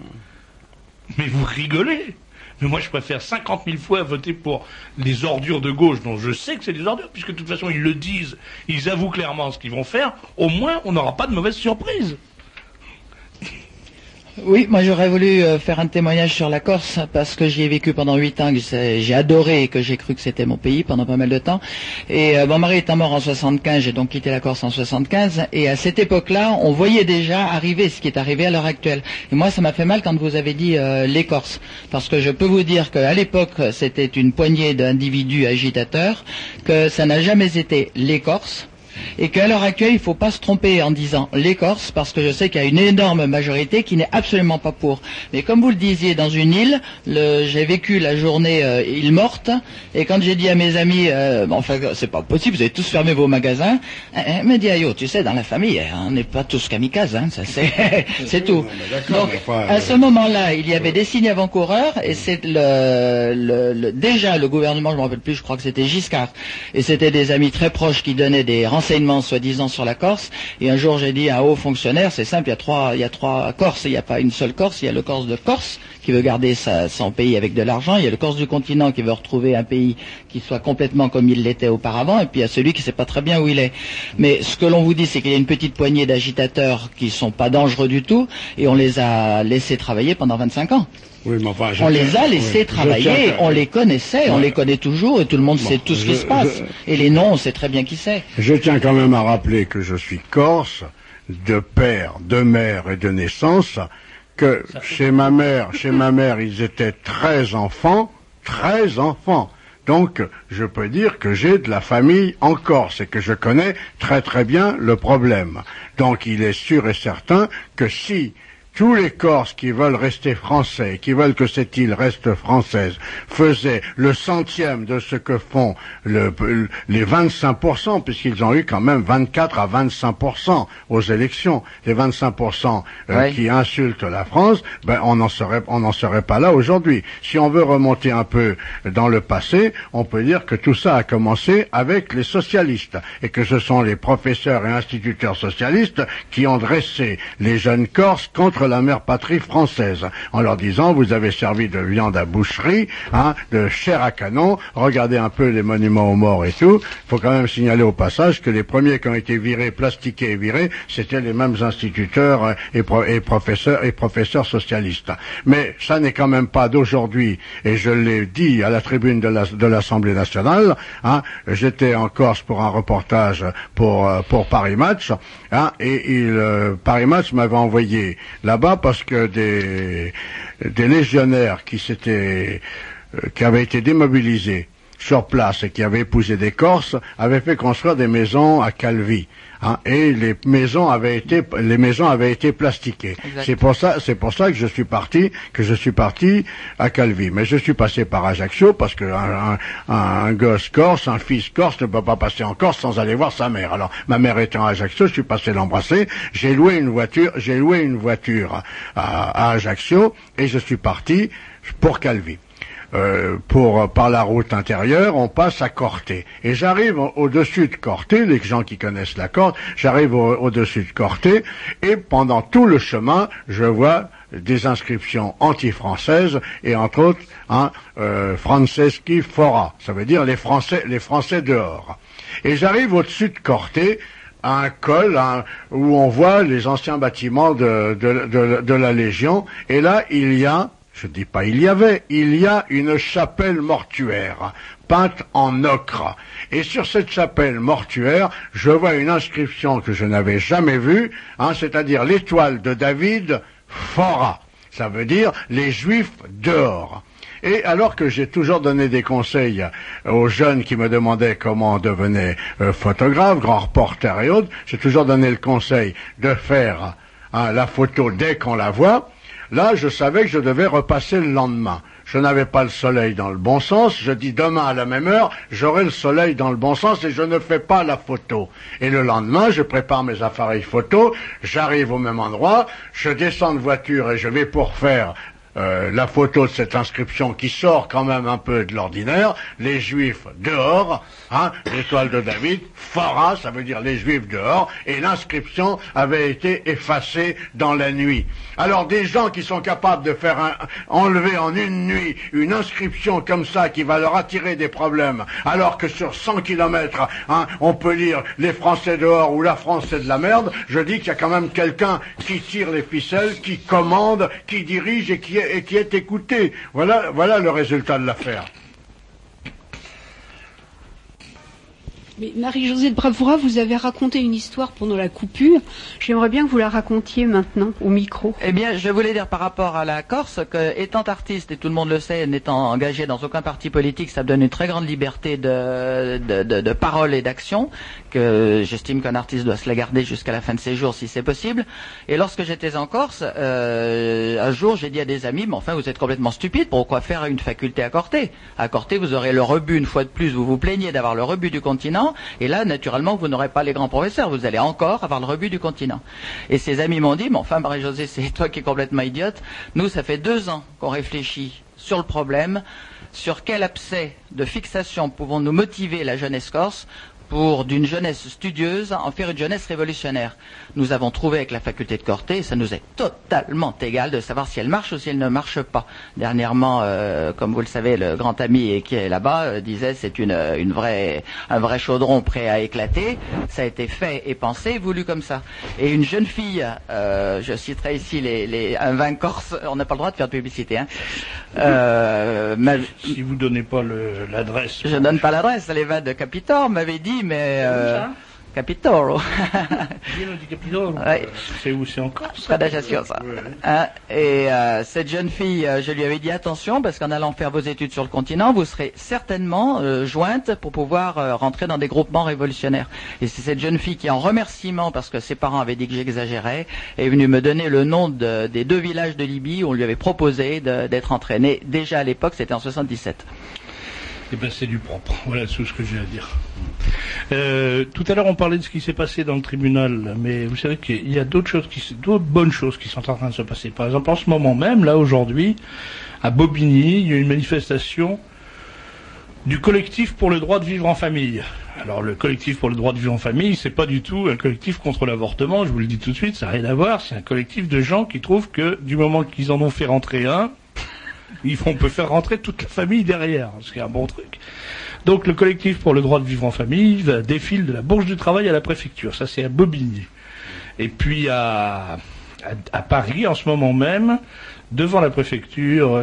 Mais vous rigolez. Mais moi, je préfère 50 000 fois voter pour les ordures de gauche, dont je sais que c'est des ordures, puisque de toute façon, ils le disent, ils avouent clairement ce qu'ils vont faire. Au moins, on n'aura pas de mauvaise surprise. Oui, moi j'aurais voulu faire un témoignage sur la Corse parce que j'y ai vécu pendant 8 ans, que j'ai adoré et que j'ai cru que c'était mon pays pendant pas mal de temps. Et mon mari étant mort en 75, j'ai donc quitté la Corse en 75. Et à cette époque-là, on voyait déjà arriver ce qui est arrivé à l'heure actuelle. Et moi, ça m'a fait mal quand vous avez dit les Corses, parce que je peux vous dire qu'à l'époque, c'était une poignée d'individus agitateurs, que ça n'a jamais été les Corses. Et qu'à l'heure actuelle, il ne faut pas se tromper en disant les Corses, parce que je sais qu'il y a une énorme majorité qui n'est absolument pas pour. Mais comme vous le disiez, dans une île, j'ai vécu la journée île morte, et quand j'ai dit à mes amis, enfin, c'est pas possible, vous avez tous fermé vos magasins, me dit, tu sais, dans la famille, on n'est pas tous kamikazes, ça c'est tout. Donc, à ce moment-là, il y avait des signes avant-coureurs, et c'est déjà le gouvernement, je me rappelle plus, je crois que c'était Giscard, et c'était des amis très proches qui donnaient des renseignements soi-disant sur la Corse, et un jour j'ai dit à un haut fonctionnaire, c'est simple, il y a trois Corses, il n'y a pas une seule Corse, il y a le Corse de Corse qui veut garder son pays avec de l'argent, il y a le Corse du continent qui veut retrouver un pays qui soit complètement comme il l'était auparavant, et puis il y a celui qui ne sait pas très bien où il est. Mais ce que l'on vous dit, c'est qu'il y a une petite poignée d'agitateurs qui sont pas dangereux du tout, et on les a laissés travailler pendant 25 ans. Oui, mais enfin, on les a laissés travailler, on les connaissait, on les connaît toujours, et tout le monde sait tout ce qui se passe. Et les noms, on sait très bien qui c'est. Je tiens quand même à rappeler que je suis corse, de père, de mère et de naissance, que chez ma mère, ils étaient 13 enfants. Donc, je peux dire que j'ai de la famille en Corse et que je connais très très bien le problème. Donc, il est sûr et certain que si tous les Corses qui veulent rester français, qui veulent que cette île reste française, faisaient le centième de ce que font les 25%, puisqu'ils ont eu quand même 24 à 25% aux élections, les 25% qui insultent la France, on n'en serait pas là aujourd'hui. Si on veut remonter un peu dans le passé, on peut dire que tout ça a commencé avec les socialistes, et que ce sont les professeurs et instituteurs socialistes qui ont dressé les jeunes Corses contre la mère patrie française, en leur disant, vous avez servi de viande à boucherie, hein, de chair à canon, regardez un peu les monuments aux morts et tout. Il faut quand même signaler au passage que les premiers qui ont été virés, plastiqués et virés, c'était les mêmes instituteurs et professeurs socialistes. Mais ça n'est quand même pas d'aujourd'hui, et je l'ai dit à la tribune de l'Assemblée nationale, hein, j'étais en Corse pour un reportage pour Paris Match, hein, et Paris Match m'avait envoyé là-bas parce que des légionnaires qui avaient été démobilisés sur place et qui avaient épousé des Corses avaient fait construire des maisons à Calvi. Hein, et les maisons avaient été plastiquées. C'est pour ça que je suis parti à Calvi. Mais je suis passé par Ajaccio parce que un gosse corse, un fils corse ne peut pas passer en Corse sans aller voir sa mère. Alors, ma mère étant à Ajaccio, je suis passé l'embrasser. J'ai loué une voiture à Ajaccio et je suis parti pour Calvi. Par la route intérieure, on passe à Corté. Et j'arrive au-dessus de Corté, les gens qui connaissent la Corse, j'arrive au-dessus de Corté, et pendant tout le chemin, je vois des inscriptions anti-françaises, et entre autres, Franceschi fora. Ça veut dire les Français dehors. Et j'arrive au-dessus de Corté, à un col, où on voit les anciens bâtiments de la Légion, et là, il y a une chapelle mortuaire, peinte en ocre. Et sur cette chapelle mortuaire, je vois une inscription que je n'avais jamais vue, c'est-à-dire l'étoile de David, fora. Ça veut dire les Juifs dehors. Et alors que j'ai toujours donné des conseils aux jeunes qui me demandaient comment devenir photographe, grand reporter et autres, j'ai toujours donné le conseil de faire la photo dès qu'on la voit. Là, je savais que je devais repasser le lendemain. Je n'avais pas le soleil dans le bon sens. Je dis demain à la même heure, j'aurai le soleil dans le bon sens et je ne fais pas la photo. Et le lendemain, je prépare mes appareils photo, j'arrive au même endroit, je descends de voiture et je vais pour faire la photo de cette inscription qui sort quand même un peu de l'ordinaire, les Juifs dehors, l'étoile de David, fora, ça veut dire les Juifs dehors, et l'inscription avait été effacée dans la nuit. Alors des gens qui sont capables de faire enlever en une nuit une inscription comme ça qui va leur attirer des problèmes, alors que sur 100 kilomètres, on peut lire les Français dehors ou la France c'est de la merde, je dis qu'il y a quand même quelqu'un qui tire les ficelles, qui commande, qui dirige et qui est écouté. Voilà le résultat de l'affaire. Mais Marie-Josée de Bravoura, vous avez raconté une histoire pendant la coupure. J'aimerais bien que vous la racontiez maintenant, au micro. Eh bien, je voulais dire par rapport à la Corse que, étant artiste, et tout le monde le sait, n'étant engagé dans aucun parti politique, ça me donne une très grande liberté de parole et d'action, que j'estime qu'un artiste doit se la garder jusqu'à la fin de ses jours, si c'est possible. Et lorsque j'étais en Corse, un jour, j'ai dit à des amis, mais enfin, vous êtes complètement stupides, pourquoi faire une faculté à Corté? À Corté, vous aurez le rebut, une fois de plus, vous vous plaignez d'avoir le rebut du continent, et là, naturellement, vous n'aurez pas les grands professeurs, vous allez encore avoir le rebut du continent. Et ses amis m'ont dit, mais enfin, Marie-Josée, c'est toi qui es complètement idiote. Nous, ça fait 2 ans qu'on réfléchit sur le problème, sur quel abcès de fixation pouvons-nous motiver la jeunesse corse pour d'une jeunesse studieuse en faire une jeunesse révolutionnaire. Nous avons trouvé avec la faculté de Corté, ça nous est totalement égal de savoir si elle marche ou si elle ne marche pas. Dernièrement, comme vous le savez, le grand ami qui est là-bas disait c'est un vrai chaudron prêt à éclater. Ça a été fait et pensé, voulu comme ça. Et une jeune fille, je citerai ici un vin corse, on n'a pas le droit de faire de publicité. Si vous donnez pas l'adresse. Je donne pas l'adresse, les vins de Capitor m'avaient dit, mais Capitolo. Ouais. C'est où? C'est en Corse? Pas d'Ajaccio, ça. Et cette jeune fille, je lui avais dit attention, parce qu'en allant faire vos études sur le continent, vous serez certainement jointe pour pouvoir rentrer dans des groupements révolutionnaires. Et c'est cette jeune fille qui, en remerciement, parce que ses parents avaient dit que j'exagérais, est venue me donner le nom des 2 villages de Libye où on lui avait proposé d'être entraîné. Déjà à l'époque, c'était en 77. Eh ben, c'est du propre. Voilà tout ce que j'ai à dire. Tout à l'heure, on parlait de ce qui s'est passé dans le tribunal, mais vous savez qu'il y a d'autres bonnes choses qui sont en train de se passer. Par exemple, en ce moment même, là, aujourd'hui, à Bobigny, il y a une manifestation du collectif pour le droit de vivre en famille. Alors le collectif pour le droit de vivre en famille, c'est pas du tout un collectif contre l'avortement, je vous le dis tout de suite, ça n'a rien à voir, c'est un collectif de gens qui trouvent que du moment qu'ils en ont fait rentrer un, on peut faire rentrer toute la famille derrière, ce qui est un bon truc. Donc le collectif pour le droit de vivre en famille défile de la Bourse du Travail à la préfecture, ça c'est à Bobigny. Et puis à Paris, en ce moment même, devant la préfecture,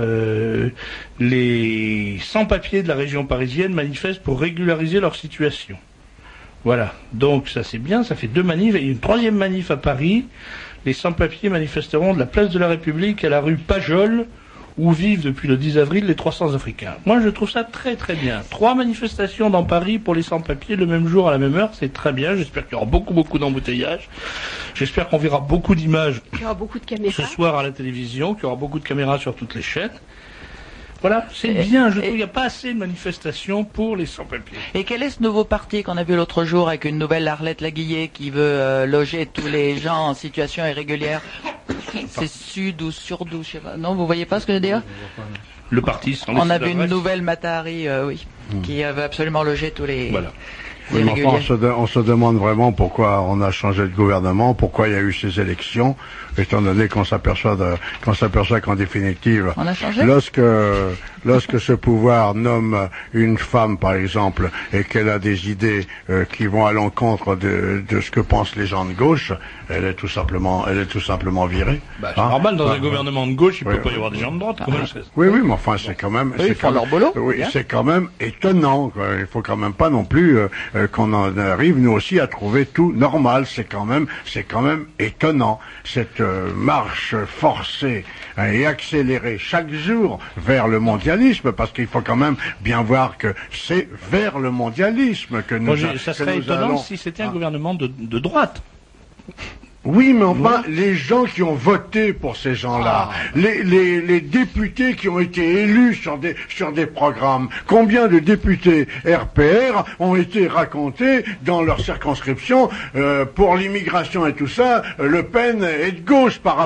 les sans-papiers de la région parisienne manifestent pour régulariser leur situation. Voilà, donc ça c'est bien, ça fait 2 manifs, et une 3e manif à Paris, les sans-papiers manifesteront de la place de la République à la rue Pajol, où vivent depuis le 10 avril les 300 Africains. Moi, je trouve ça très très bien. 3 manifestations dans Paris pour les sans-papiers le même jour à la même heure, c'est très bien. J'espère qu'il y aura beaucoup d'embouteillages. J'espère qu'on verra beaucoup d'images. Il y aura beaucoup de caméras. Ce soir à la télévision, qu'il y aura beaucoup de caméras sur toutes les chaînes. Voilà, c'est bien. Je trouve qu'il n'y a pas assez de manifestations pour les sans-papiers. Et quel est ce nouveau parti qu'on a vu l'autre jour avec une nouvelle Arlette Laguillet qui veut loger tous les gens en situation irrégulière? C'est Sud ou Surdou, je sais pas. Non, vous voyez pas ce que je veux dire? Le parti sans On a vu une nouvelle Matahari, oui, qui veut absolument loger tous les... Voilà. Oui, mais enfin, on se demande vraiment pourquoi on a changé de gouvernement, pourquoi il y a eu ces élections, étant donné qu'on s'aperçoit qu'en définitive, on a changé. Lorsque ce pouvoir nomme une femme, par exemple, et qu'elle a des idées qui vont à l'encontre de ce que pensent les gens de gauche, elle est tout simplement virée. C'est normal, dans un gouvernement de gauche, il peut pas y avoir des gens de droite. Oui, mais enfin, c'est quand même... Ils font leur boulot. Oui, c'est quand même étonnant, quoi. Il faut quand même pas non plus qu'on en arrive, nous aussi, à trouver tout normal. C'est quand même étonnant. Cette marche forcée et accélérée chaque jour vers le mondialisme, parce qu'il faut quand même bien voir que c'est vers le mondialisme que nous allons. Ça serait étonnant si c'était un gouvernement de droite. Oui, mais enfin, les gens qui ont voté pour ces gens-là, les députés qui ont été élus sur des programmes, combien de députés RPR ont été racontés dans leur circonscription pour l'immigration et tout ça? Le Pen est de gauche par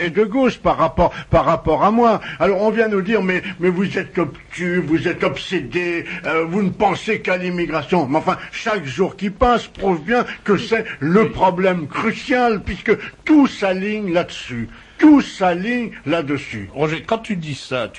rapport à moi. Alors on vient nous dire mais vous êtes obtus, vous êtes obsédés, vous ne pensez qu'à l'immigration. Mais enfin, chaque jour qui passe prouve bien que c'est le problème crucial, puisque tout s'aligne là-dessus. Tout s'aligne là-dessus. Roger, quand tu dis ça,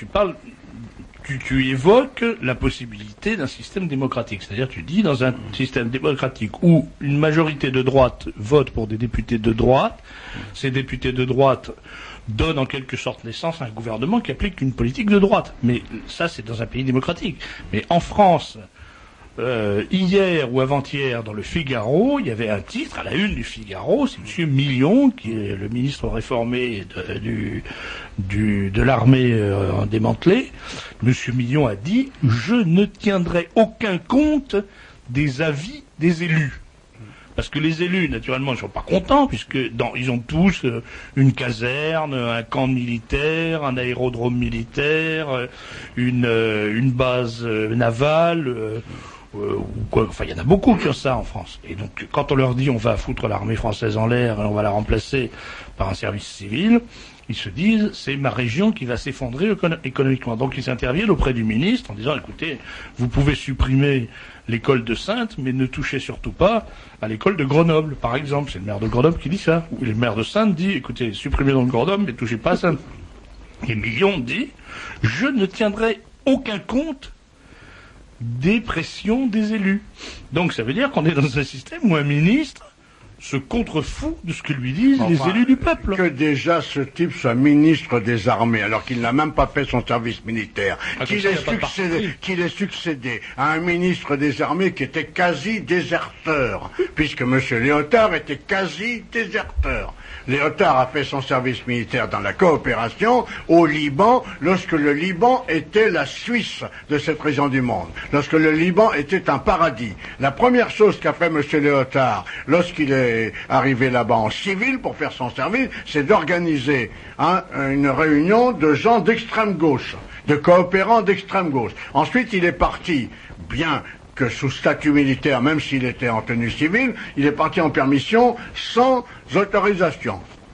tu évoques la possibilité d'un système démocratique. C'est-à-dire, tu dis, dans un système démocratique où une majorité de droite vote pour des députés de droite, ces députés de droite donnent en quelque sorte naissance à un gouvernement qui applique une politique de droite. Mais ça, c'est dans un pays démocratique. Mais en France... hier ou avant-hier dans le Figaro, il y avait un titre à la une du Figaro, c'est Monsieur Millon, qui est le ministre réformé de l'armée démantelée. Monsieur Millon a dit « Je ne tiendrai aucun compte des avis des élus ». Parce que les élus, naturellement, ne sont pas contents, puisque ils ont tous une caserne, un camp militaire, un aérodrome militaire, une base navale... Enfin, il y en a beaucoup qui ont ça en France. Et donc, quand on leur dit on va foutre l'armée française en l'air et on va la remplacer par un service civil, ils se disent c'est ma région qui va s'effondrer économiquement. Donc, ils interviennent auprès du ministre en disant écoutez, vous pouvez supprimer l'école de Saintes, mais ne touchez surtout pas à l'école de Grenoble, par exemple. C'est le maire de Grenoble qui dit ça. Ou le maire de Saintes dit écoutez, supprimez donc Grenoble, mais touchez pas à Saintes. Et Millon dit je ne tiendrai aucun compte des pressions des élus. Donc ça veut dire qu'on est dans un système où un ministre se contrefout de ce que lui disent les élus du peuple. Que déjà ce type soit ministre des armées, alors qu'il n'a même pas fait son service militaire, qu'il ait succédé à un ministre des armées qui était quasi déserteur, puisque M. Léotard était quasi déserteur. Léotard a fait son service militaire dans la coopération au Liban, lorsque le Liban était la Suisse de cette région du monde, lorsque le Liban était un paradis. La première chose qu'a fait M. Léotard, lorsqu'il est arrivé là-bas en civil pour faire son service, c'est d'organiser une réunion de gens d'extrême gauche, de coopérants d'extrême gauche. Ensuite, il est parti, bien que sous statut militaire, même s'il était en tenue civile, il est parti en permission sans autorisation.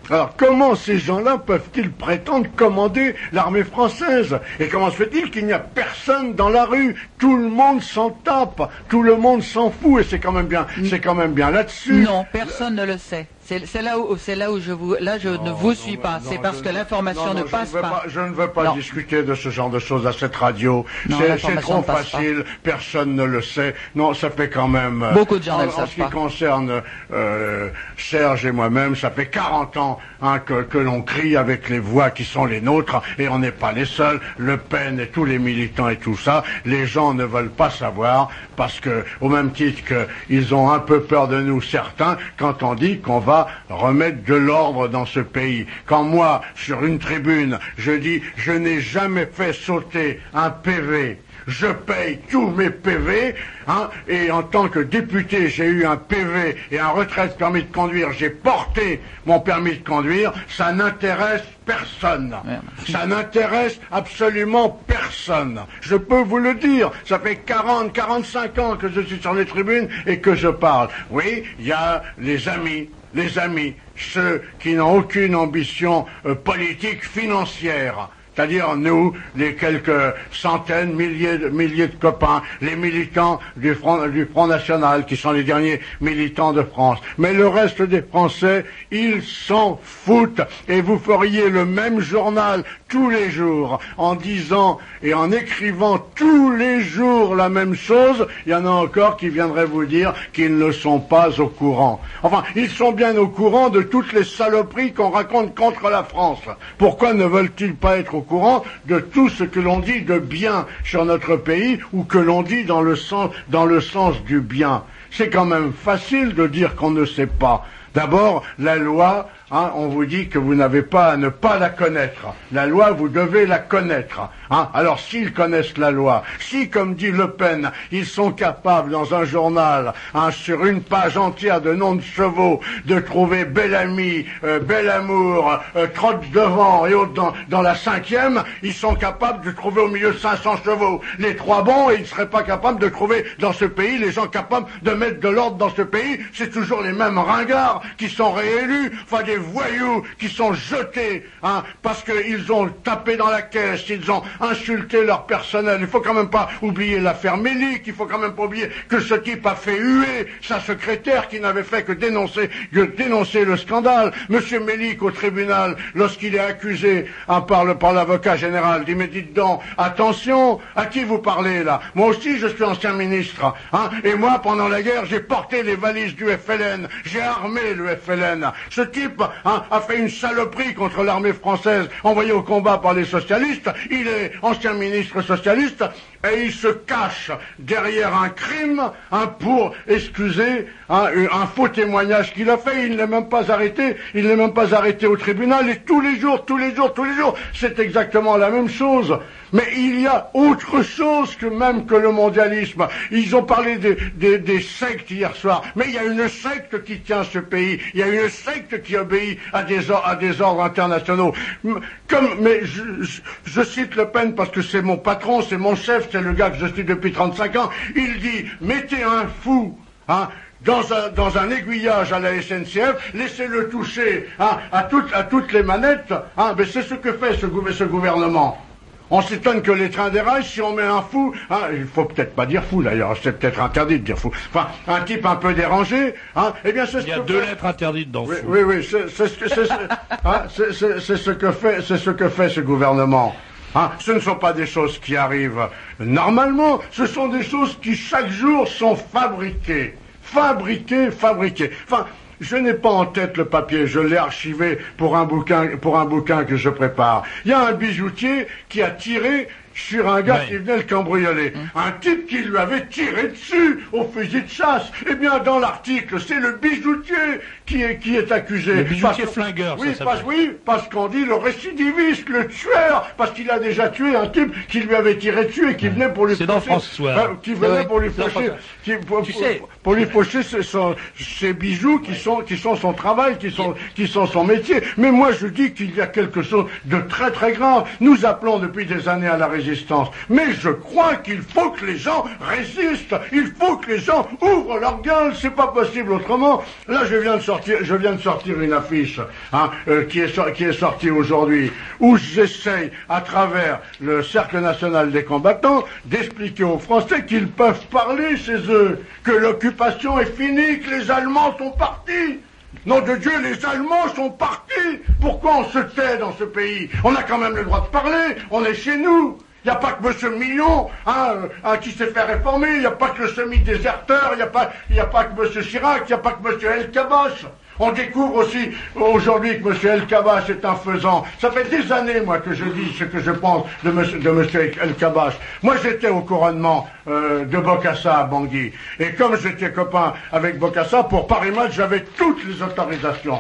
Alors comment ces gens-là peuvent-ils prétendre commander l'armée française? Et comment se fait-il qu'il n'y a personne dans la rue? Tout le monde s'en tape, tout le monde s'en fout, et c'est quand même bien là-dessus. Non, personne ne le sait. C'est là où je ne vous suis pas. C'est parce que l'information ne passe pas. Je ne veux pas discuter de ce genre de choses à cette radio. C'est trop facile. Personne ne le sait. Non, ça fait quand même. Beaucoup de gens ne le savent pas. En ce qui concerne Serge et moi-même, ça fait 40 ans que l'on crie avec les voix qui sont les nôtres, et on n'est pas les seuls. Le Pen et tous les militants et tout ça, les gens ne veulent pas savoir parce que, au même titre qu'ils ont un peu peur de nous, certains, quand on dit qu'on va remettre de l'ordre dans ce pays. Quand moi, sur une tribune, je dis « je n'ai jamais fait sauter un PV », je paye tous mes PV, et en tant que député, j'ai eu un PV et un retrait de permis de conduire, j'ai porté mon permis de conduire, ça n'intéresse personne. Ça n'intéresse absolument personne. Je peux vous le dire, ça fait 40, 45 ans que je suis sur les tribunes et que je parle. Oui, il y a les amis, ceux qui n'ont aucune ambition politique financière. C'est-à-dire nous, les quelques centaines, milliers de copains, les militants du Front National, qui sont les derniers militants de France. Mais le reste des Français, ils s'en foutent. Et vous feriez le même journal tous les jours, en disant et en écrivant tous les jours la même chose. Il y en a encore qui viendraient vous dire qu'ils ne sont pas au courant. Enfin, ils sont bien au courant de toutes les saloperies qu'on raconte contre la France. Pourquoi ne veulent-ils pas être au courant de tout ce que l'on dit de bien sur notre pays, ou que l'on dit dans le sens du bien? C'est quand même facile de dire qu'on ne sait pas. D'abord, la loi, on vous dit que vous n'avez pas à ne pas la connaître. La loi, vous devez la connaître. Alors, s'ils connaissent la loi, si, comme dit Le Pen, ils sont capables, dans un journal, sur une page entière de noms de chevaux, de trouver Bel Ami, Bel Amour, Trotte devant et autres dans la 5e, ils sont capables de trouver au milieu de 500 chevaux les 3 bons, et ils ne seraient pas capables de trouver dans ce pays les gens capables de mettre de l'ordre dans ce pays. C'est toujours les mêmes ringards qui sont réélus, enfin des voyous qui sont jetés, parce qu'ils ont tapé dans la caisse, ils ont insulté leur personnel. Il faut quand même pas oublier l'affaire Mélic, il faut quand même pas oublier que ce type a fait huer sa secrétaire qui n'avait fait que dénoncer le scandale. Monsieur Mélic, au tribunal, lorsqu'il est accusé par l'avocat général, dit: mais dites donc, attention, à qui vous parlez là? Moi aussi je suis ancien ministre, et moi pendant la guerre j'ai porté les valises du FLN, j'ai armé le FLN. Ce type a fait une saloperie contre l'armée française envoyée au combat par les socialistes. Il est ancien ministre socialiste et il se cache derrière un crime pour excuser un faux témoignage qu'il a fait. Il n'est même pas arrêté au tribunal, et tous les jours, c'est exactement la même chose. Mais il y a autre chose que le mondialisme. Ils ont parlé des sectes hier soir, mais il y a une secte qui tient ce pays, il y a une secte qui obéit à des ordres internationaux. Mais je cite Le Pen parce que c'est mon patron, c'est mon chef, c'est le gars que je suis depuis 35 ans. Il dit: mettez un fou dans un aiguillage à la SNCF, laissez-le toucher à toutes les manettes. Mais c'est ce que fait ce gouvernement. On s'étonne que les trains déraillent si on met un fou, il faut peut-être pas dire fou d'ailleurs, c'est peut-être interdit de dire fou. Enfin, un type un peu dérangé, eh bien c'est ce que... Il y a 2 lettres interdites dans fou. Oui, c'est ce que fait ce gouvernement. Ce ne sont pas des choses qui arrivent normalement, ce sont des choses qui chaque jour sont fabriquées. Enfin, je n'ai pas en tête le papier, je l'ai archivé pour un bouquin que je prépare. Il y a un bijoutier qui a tiré sur un gars qui venait le cambrioler. Un type qui lui avait tiré dessus au fusil de chasse. Eh bien, dans l'article, c'est le bijoutier qui est accusé. Le bijoutier flingueur, parce qu'on dit le récidiviste, le tueur, parce qu'il a déjà tué un type qui lui avait tiré dessus et qui venait pour lui faucher. C'est dans François. Qui venait pour lui faucher. Pour lui faucher ses bijoux qui sont son travail, qui sont son métier. Mais moi, je dis qu'il y a quelque chose de très très grave. Nous appelons depuis des années à la résistance. résistance. Mais je crois qu'il faut que les gens résistent. Il faut que les gens ouvrent leur gueule. C'est pas possible autrement. Là, je viens de sortir une affiche, qui est sortie aujourd'hui, où j'essaye, à travers le Cercle national des combattants, d'expliquer aux Français qu'ils peuvent parler chez eux, que l'occupation est finie, que les Allemands sont partis. Nom de Dieu, les Allemands sont partis. Pourquoi on se tait dans ce pays? On a quand même le droit de parler, on est chez nous. Il n'y a pas que M. Millon qui s'est fait réformer, il n'y a pas que le semi-déserteur, il n'y a pas que M. Chirac, il n'y a pas que M. El Kabash. On découvre aussi aujourd'hui que M. El Kabash est un faisant. Ça fait des années, moi, que je dis ce que je pense de M. El Kabash. Moi, j'étais au couronnement de Bokassa à Bangui. Et comme j'étais copain avec Bokassa, pour Paris Match, j'avais toutes les autorisations.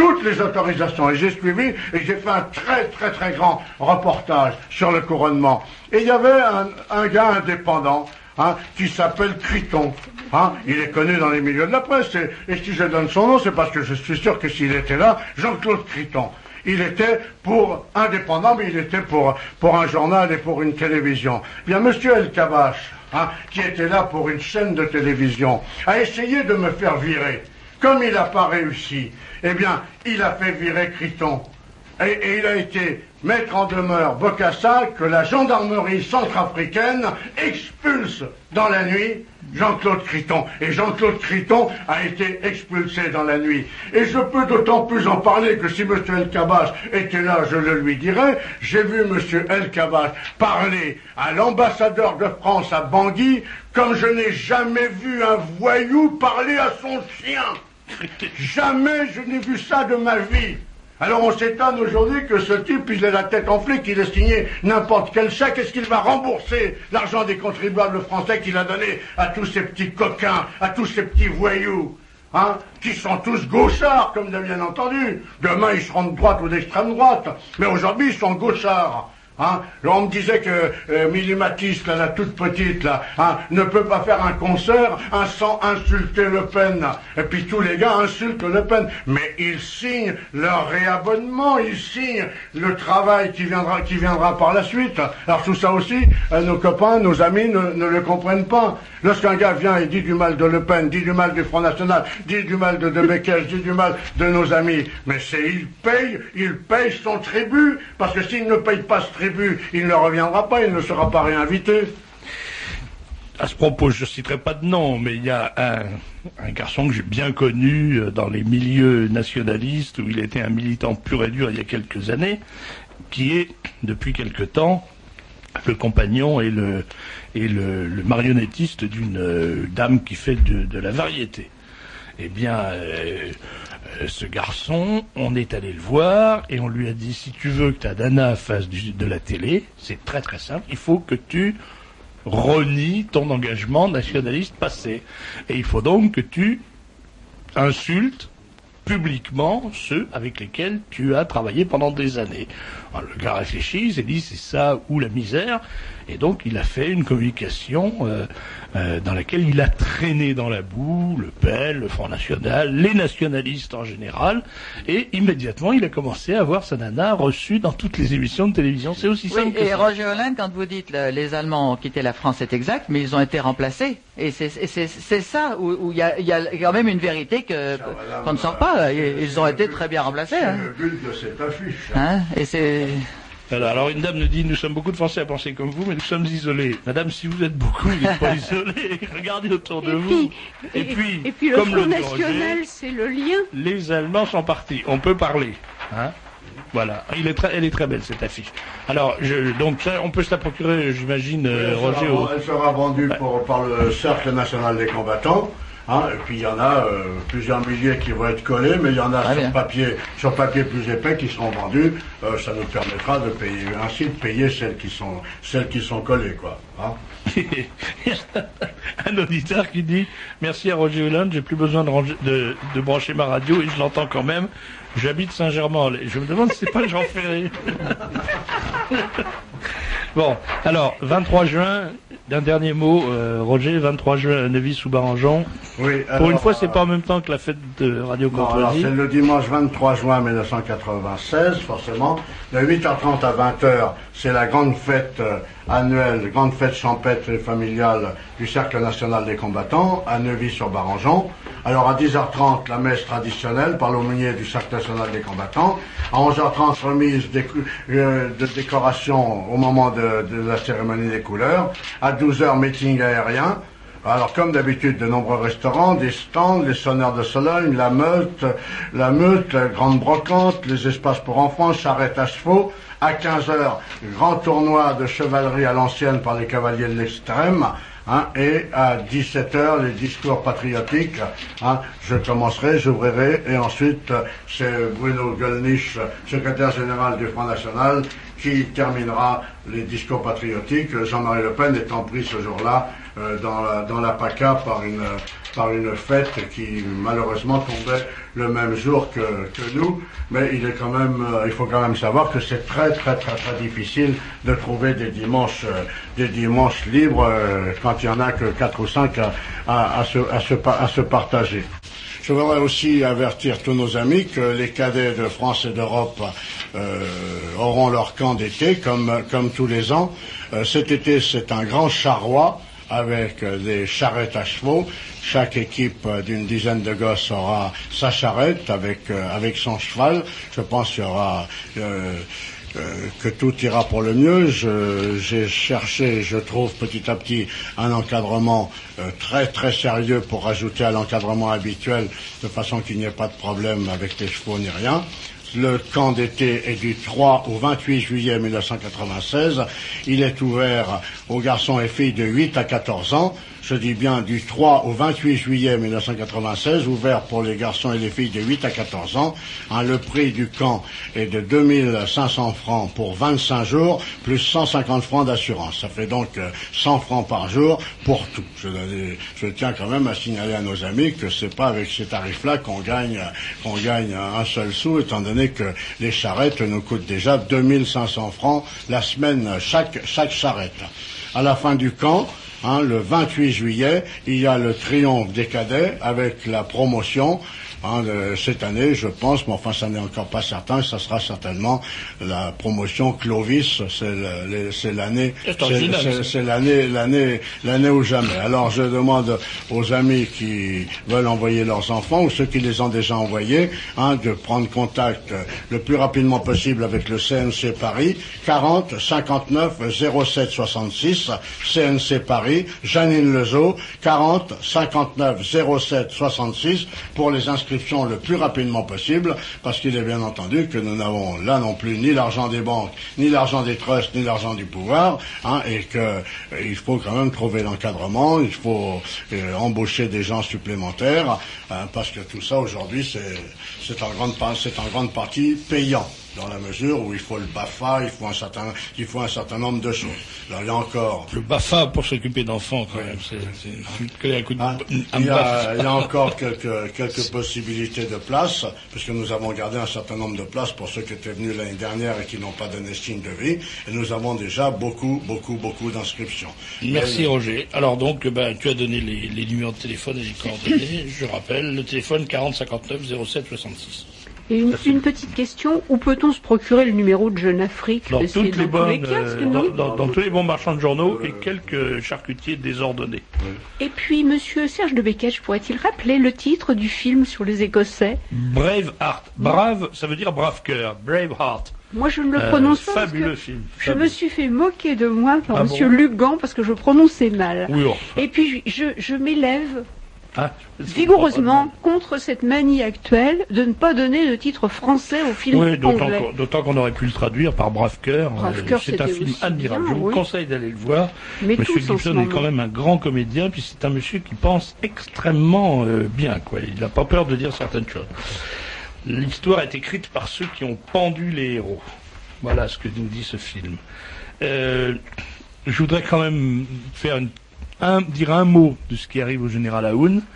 Et j'ai suivi et j'ai fait un très très très grand reportage sur le couronnement. Et il y avait un gars indépendant, qui s'appelle Criton. Il est connu dans les milieux de la presse. Et si je donne son nom, c'est parce que je suis sûr que s'il était là, Jean-Claude Criton. Il était pour indépendant, mais il était pour un journal et pour une télévision. Bien, Monsieur El Kabash, qui était là pour une chaîne de télévision, a essayé de me faire virer. Comme il n'a pas réussi, eh bien, il a fait virer Criton. Et il a été mettre en demeure Bokassa que la gendarmerie centrafricaine expulse dans la nuit Jean-Claude Criton. Et Jean-Claude Criton a été expulsé dans la nuit. Et je peux d'autant plus en parler que si M. El Kabash était là, je le lui dirais. J'ai vu M. El Kabash parler à l'ambassadeur de France à Bangui comme je n'ai jamais vu un voyou parler à son chien. Jamais je n'ai vu ça de ma vie. Alors on s'étonne aujourd'hui que ce type, il ait la tête enflée, qu'il ait signé n'importe quel chèque. Est-ce qu'il va rembourser l'argent des contribuables français qu'il a donné à tous ces petits coquins, à tous ces petits voyous, qui sont tous gauchards, comme bien entendu. Demain, ils seront de droite ou d'extrême droite. Mais aujourd'hui, ils sont gauchards. On me disait que Milly Matisse, là, la toute petite, là, ne peut pas faire un concert sans insulter Le Pen. Et puis tous les gars insultent Le Pen. Mais ils signent leur réabonnement, ils signent le travail qui viendra par la suite. Alors tout ça aussi, nos copains, nos amis ne le comprennent pas. Lorsqu'un gars vient et dit du mal de Le Pen, dit du mal du Front National, dit du mal de Bekele, dit du mal de nos amis, mais il paye son tribut, parce que s'il ne paye pas ce tribut, il ne reviendra pas, il ne sera pas réinvité. À ce propos, je ne citerai pas de nom, mais il y a un garçon que j'ai bien connu dans les milieux nationalistes, où il était un militant pur et dur il y a quelques années, qui est, depuis quelque temps, le compagnon et le marionnettiste d'une dame qui fait de la variété. Eh bien, ce garçon, on est allé le voir et on lui a dit, si tu veux que ta nana fasse de la télé, c'est très très simple, il faut que tu renies ton engagement nationaliste passé. Et il faut donc que tu insultes publiquement ceux avec lesquels tu as travaillé pendant des années. Alors, le gars réfléchit, il s'est dit c'est ça ou la misère, et donc il a fait une communication dans laquelle il a traîné dans la boue Le Pen, le Front National, les nationalistes en général, et immédiatement il a commencé à voir sa nana reçue dans toutes les émissions de télévision. C'est aussi simple que ça. Et Roger Hollande, quand vous dites les Allemands ont quitté la France, c'est exact, mais ils ont été remplacés. Et c'est ça où il y a quand même une vérité qu'on ne sort pas. Ils ont été très bien remplacés. C'est le but de cette affiche. Et c'est... Alors une dame nous dit, nous sommes beaucoup de Français à penser comme vous, mais nous sommes isolés. Madame, si vous êtes beaucoup, vous n'êtes pas isolés. Regardez autour de vous. Et puis le Front National, c'est le lien. Les Allemands sont partis. On peut parler. Voilà. Elle est très belle, cette affiche. Alors, donc ça, on peut se la procurer, j'imagine, Roger. Elle sera vendue par le Cercle national des combattants. Et puis il y en a plusieurs milliers qui vont être collés, mais il y en a sur papier plus épais qui seront vendus. Ça nous permettra de payer celles qui sont collées, quoi. Un auditeur qui dit merci à Roger Hollande, j'ai plus besoin de brancher ma radio et je l'entends quand même. J'habite Saint-Germain-en-Laye. Je me demande si c'est pas Jean Ferré. Bon, alors 23 juin. Un dernier mot, Roger, 23 juin à Neuvy-sous-Barangeon. Oui, Pour une fois, c'est pas en même temps que la fête de Radio Courtoisie. C'est le dimanche 23 juin 1996, forcément. De 8h30 à 20h, c'est la grande fête annuelle, grande fête champêtre et familiale du Cercle National des Combattants à Neuvy-sur-Barangeon. Alors à 10h30, la messe traditionnelle par l'aumônier du Cercle National des Combattants. À 11h30, remise de décoration au moment de la cérémonie des couleurs. À 12h, meeting aérien. Alors, comme d'habitude, de nombreux restaurants, des stands, les sonneurs de Sologne, la meute, la grande brocante, les espaces pour enfants, charrettes à chevaux. À 15h, grand tournoi de chevalerie à l'ancienne par les cavaliers de l'extrême. Et à 17h, les discours patriotiques. J'ouvrirai, et ensuite, c'est Bruno Gollnisch, secrétaire général du Front National, qui terminera les discours patriotiques, Jean-Marie Le Pen étant pris ce jour-là dans la PACA par une fête qui malheureusement tombait le même jour que nous, mais il faut quand même savoir que c'est très difficile de trouver des dimanches libres quand il y en a que 4 ou 5 à se partager. Je voudrais aussi avertir tous nos amis que les cadets de France et d'Europe auront leur camp d'été, comme tous les ans. Cet été, c'est un grand charroi avec des charrettes à chevaux. Chaque équipe d'une dizaine de gosses aura sa charrette avec son cheval. Je pense qu'il y aura que tout ira pour le mieux. J'ai cherché, je trouve petit à petit un encadrement très sérieux pour rajouter à l'encadrement habituel, de façon qu'il n'y ait pas de problème avec les chevaux ni rien. Le camp d'été est du 3 au 28 juillet 1996. Il est ouvert aux garçons et filles de 8 à 14 ans. Je dis bien du 3 au 28 juillet 1996, ouvert pour les garçons et les filles de 8 à 14 ans. Le prix du camp est de 2500 francs pour 25 jours, plus 150 francs d'assurance. Ça fait donc 100 francs par jour pour tout. Je tiens quand même à signaler à nos amis que c'est pas avec ces tarifs-là qu'on gagne un seul sou, étant donné que les charrettes nous coûtent déjà 2500 francs la semaine, chaque charrette. À la fin du camp, le 28 juillet, il y a le triomphe des cadets avec la promotion cette année, je pense, mais enfin ça n'est encore pas certain, ça sera certainement la promotion Clovis, c'est l'année ou jamais. Alors je demande aux amis qui veulent envoyer leurs enfants ou ceux qui les ont déjà envoyés, de prendre contact le plus rapidement possible avec le CNC Paris, 40 59 07 66, CNC Paris, Janine Lezeau, 40 59 07 66 pour les inscriptions le plus rapidement possible, parce qu'il est bien entendu que nous n'avons là non plus ni l'argent des banques, ni l'argent des trusts, ni l'argent du pouvoir, et que il faut quand même trouver l'encadrement, il faut embaucher des gens supplémentaires, parce que tout ça aujourd'hui c'est en grande partie payant, dans la mesure où il faut le BAFA, il faut un certain nombre de choses. Alors il y a encore le BAFA pour s'occuper d'enfants quand même. Il y a encore quelques possibilités de places, puisque nous avons gardé un certain nombre de places pour ceux qui étaient venus l'année dernière et qui n'ont pas donné signe de vie, et nous avons déjà beaucoup d'inscriptions. Merci Roger. Alors donc tu as donné les numéros de téléphone et les coordonnées. Je rappelle le téléphone 40 59 07 66. Et une petite question, où peut-on se procurer le numéro de Jeune Afrique? Dans tous les bons marchands de journaux et quelques charcutiers désordonnés. Et puis, monsieur Serge de Beketch, pourrait-il rappeler le titre du film sur les Écossais? Braveheart. Brave, ça veut dire brave cœur. Braveheart. Moi, je ne le prononce pas. Fabuleux film. Je me suis fait moquer de moi par monsieur Luc Gant parce que je prononçais mal. Oui, et puis, je m'élève vigoureusement contre cette manie actuelle de ne pas donner de titre français au film anglais. D'autant qu'on aurait pu le traduire par Brave Cœur. C'est un film admirable. Je vous conseille d'aller le voir. Monsieur Gibson est quand même un grand comédien, puis c'est un monsieur qui pense extrêmement bien, quoi. Il n'a pas peur de dire certaines choses. L'histoire est écrite par ceux qui ont pendu les héros. Voilà ce que nous dit ce film. Je voudrais quand même dire un mot de ce qui arrive au général Aoun.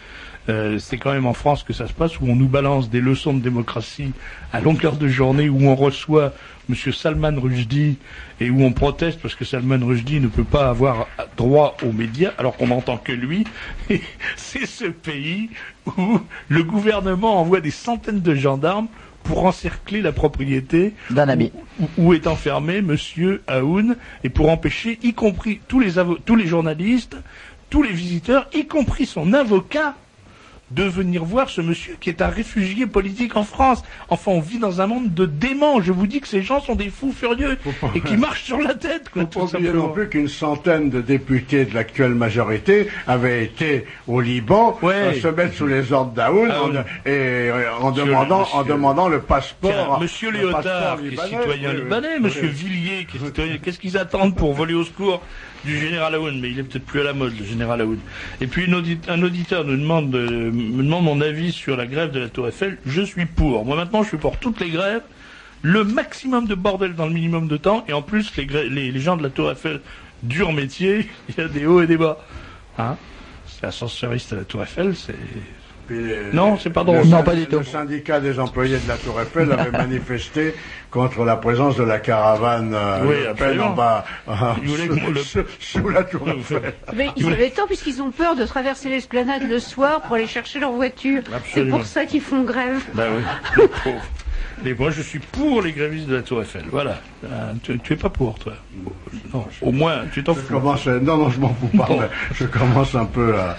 c'est quand même en France que ça se passe, où on nous balance des leçons de démocratie à longueur de journée, où on reçoit Monsieur Salman Rushdie et où on proteste parce que Salman Rushdie ne peut pas avoir droit aux médias alors qu'on n'entend que lui. Et c'est ce pays où le gouvernement envoie des centaines de gendarmes pour encercler la propriété d'un ami où est enfermé Monsieur Aoun, et pour empêcher, y compris tous les journalistes, tous les visiteurs, y compris son avocat, de venir voir ce monsieur qui est un réfugié politique en France. Enfin, on vit dans un monde de déments. Je vous dis que ces gens sont des fous furieux et qui marchent sur la tête. Il ne faut pas oublier non plus qu'une centaine de députés de l'actuelle majorité avaient été au Liban se mettre sous les ordres d'Aoun en demandant le passeport. Tiens, monsieur Léotard, qui est citoyen libanais, monsieur Villiers, qui est citoyen. Qu'est-ce qu'ils attendent pour voler au secours du général Aoun? Mais il est peut-être plus à la mode, le général Aoun. Et puis un auditeur me demande mon avis sur la grève de la Tour Eiffel. Je suis pour. Moi maintenant, je suis pour toutes les grèves. Le maximum de bordel dans le minimum de temps. Et en plus, les gens de la Tour Eiffel, dur métier, il y a des hauts et des bas. Hein? C'est ascenseuriste à la Tour Eiffel, c'est... Non, c'est pas drôle. Non, pas du tout. Le syndicat des employés de la Tour Eiffel avait manifesté contre la présence de la caravane Le Pen en bas sous la Tour Eiffel. Mais ils avaient tort puisqu'ils ont peur de traverser l'esplanade le soir pour aller chercher leur voiture. C'est pour ça qu'ils font grève. Ben oui, les pauvres. Et moi, je suis pour les grévistes de la Tour Eiffel. Voilà. Tu es pas pour, toi? Non, au moins, tu t'en fous. Non, je m'en fous pas. Bon. Mais je commence un peu à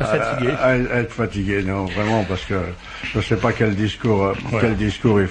être fatigué. Non, vraiment, parce que je sais pas quel discours il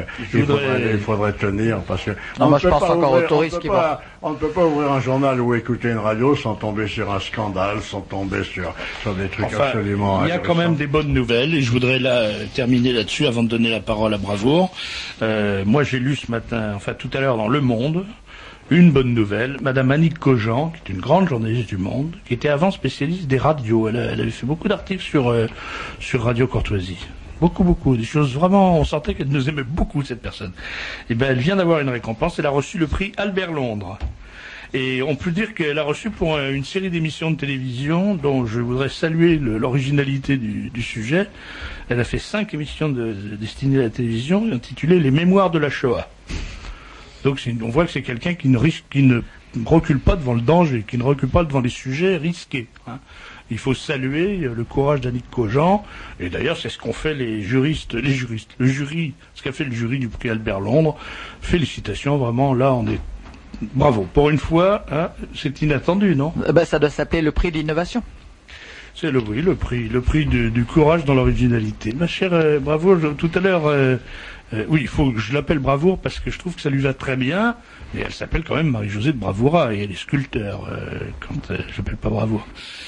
faudrait tenir, parce que moi, je pense encore aux touristes qui vont. On ne peut pas ouvrir un journal ou écouter une radio sans tomber sur un scandale, sans tomber sur des trucs absolument. Il y a quand même des bonnes nouvelles, et je voudrais terminer là-dessus avant de donner la parole à Bravour. Moi, j'ai lu ce matin, tout à l'heure dans Le Monde, une bonne nouvelle. Madame Annick Cogent, qui est une grande journaliste du Monde, qui était avant spécialiste des radios. Elle avait fait beaucoup d'articles sur Radio Courtoisie. Beaucoup. Des choses vraiment, on sentait qu'elle nous aimait beaucoup, cette personne. Et ben, elle vient d'avoir une récompense. Elle a reçu le prix Albert Londres. Et on peut dire qu'elle a reçu pour une série d'émissions de télévision dont je voudrais saluer l'originalité du sujet. Elle a fait 5 émissions destinées à la télévision intitulées Les Mémoires de la Shoah. Donc on voit que c'est quelqu'un qui ne recule pas devant le danger, qui ne recule pas devant les sujets risqués. Hein. Il faut saluer le courage d'Annick Cogent, et d'ailleurs c'est ce qu'ont fait le jury, ce qu'a fait le jury du prix Albert Londres. Félicitations, vraiment, là on est... Bravo, pour une fois, hein, c'est inattendu, non? Ça doit s'appeler le prix de l'innovation. C'est le prix du courage dans l'originalité. Ma chère Bravour, tout à l'heure... oui, il faut que je l'appelle Bravour parce que je trouve que ça lui va très bien. Et elle s'appelle quand même Marie-Josée de Bravoura et elle est sculpteur quand je l'appelle pas Bravour.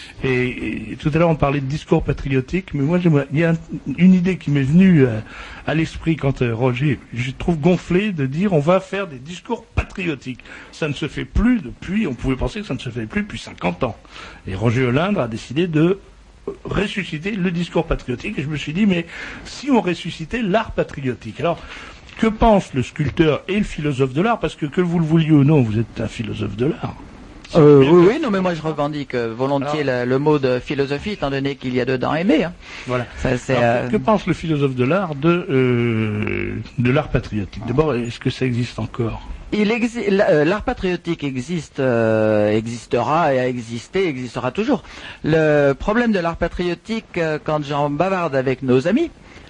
Et tout à l'heure on parlait de discours patriotique, mais moi il y a une idée qui m'est venue à l'esprit quand Roger, je trouve gonflé de dire on va faire des discours patriotiques. Ça ne se fait plus on pouvait penser que ça ne se fait plus depuis 50 ans. Et Roger Olindre a décidé de ressusciter le discours patriotique, et je me suis dit, mais si on ressuscitait l'art patriotique, alors que pense le sculpteur et le philosophe de l'art, parce que vous le vouliez ou non, vous êtes un philosophe de l'art. Oui, non, mais moi je revandique volontiers le mot de philosophie, étant donné qu'il y a dedans aimer. Hein. Voilà. Que pense le philosophe de l'art de l'art patriotique? D'abord, est-ce que ça existe encore? L'art patriotique existera et a existé, existera toujours. Le problème de l'art patriotique, quand j'en bavarde avec nos amis,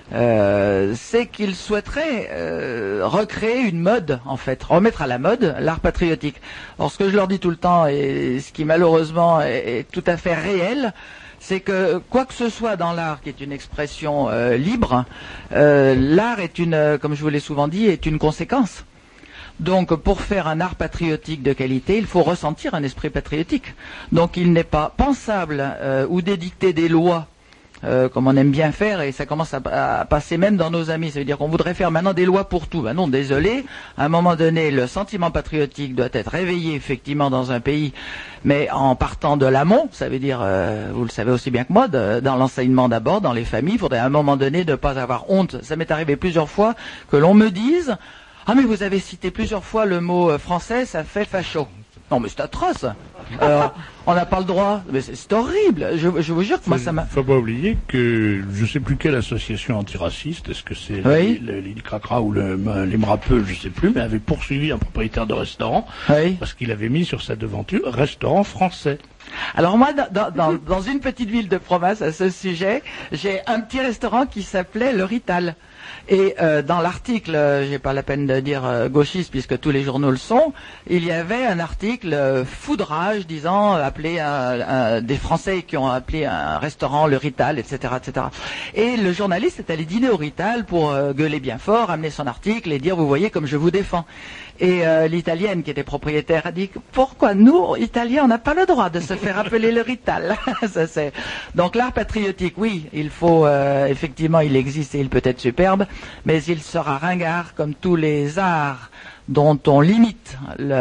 c'est qu'ils souhaiteraient recréer une mode, en fait, remettre à la mode l'art patriotique. Or, ce que je leur dis tout le temps, et ce qui malheureusement est tout à fait réel, c'est que quoi que ce soit dans l'art, qui est une expression libre, l'art est comme je vous l'ai souvent dit, est une conséquence. Donc, pour faire un art patriotique de qualité, il faut ressentir un esprit patriotique. Donc, il n'est pas pensable ou d'édicter des lois, comme on aime bien faire, et ça commence à passer même dans nos amis. Ça veut dire qu'on voudrait faire maintenant des lois pour tout. Ben non, désolé. À un moment donné, le sentiment patriotique doit être réveillé, effectivement, dans un pays, mais en partant de l'amont. Ça veut dire, vous le savez aussi bien que moi, dans l'enseignement d'abord, dans les familles. Il faudrait à un moment donné ne pas avoir honte. Ça m'est arrivé plusieurs fois que l'on me dise... Ah mais vous avez cité plusieurs fois le mot français, ça fait facho. Non mais c'est atroce. On n'a pas le droit. Mais c'est horrible. Je vous jure que moi ça m'a... Faut pas oublier que je sais plus quelle association antiraciste, est-ce que c'est l'île Cracra ou les Mrapeux, je sais plus, mais avait poursuivi un propriétaire de restaurant parce qu'il avait mis sur sa devanture restaurant français. Alors moi, dans une petite ville de province à ce sujet, j'ai un petit restaurant qui s'appelait Le Rital. Et dans l'article, j'ai pas la peine de dire gauchiste puisque tous les journaux le sont, il y avait un article foudrage disant appelé des Français qui ont appelé un restaurant Le Rital, etc., etc. Et le journaliste est allé dîner au Rital pour gueuler bien fort, amener son article et dire vous voyez comme je vous défends. Et l'Italienne qui était propriétaire a dit pourquoi nous, Italiens, on n'a pas le droit de se faire appeler Le Rital. Ça, c'est... Donc l'art patriotique, oui, il faut effectivement, il existe et il peut être superbe, mais il sera ringard comme tous les arts dont on limite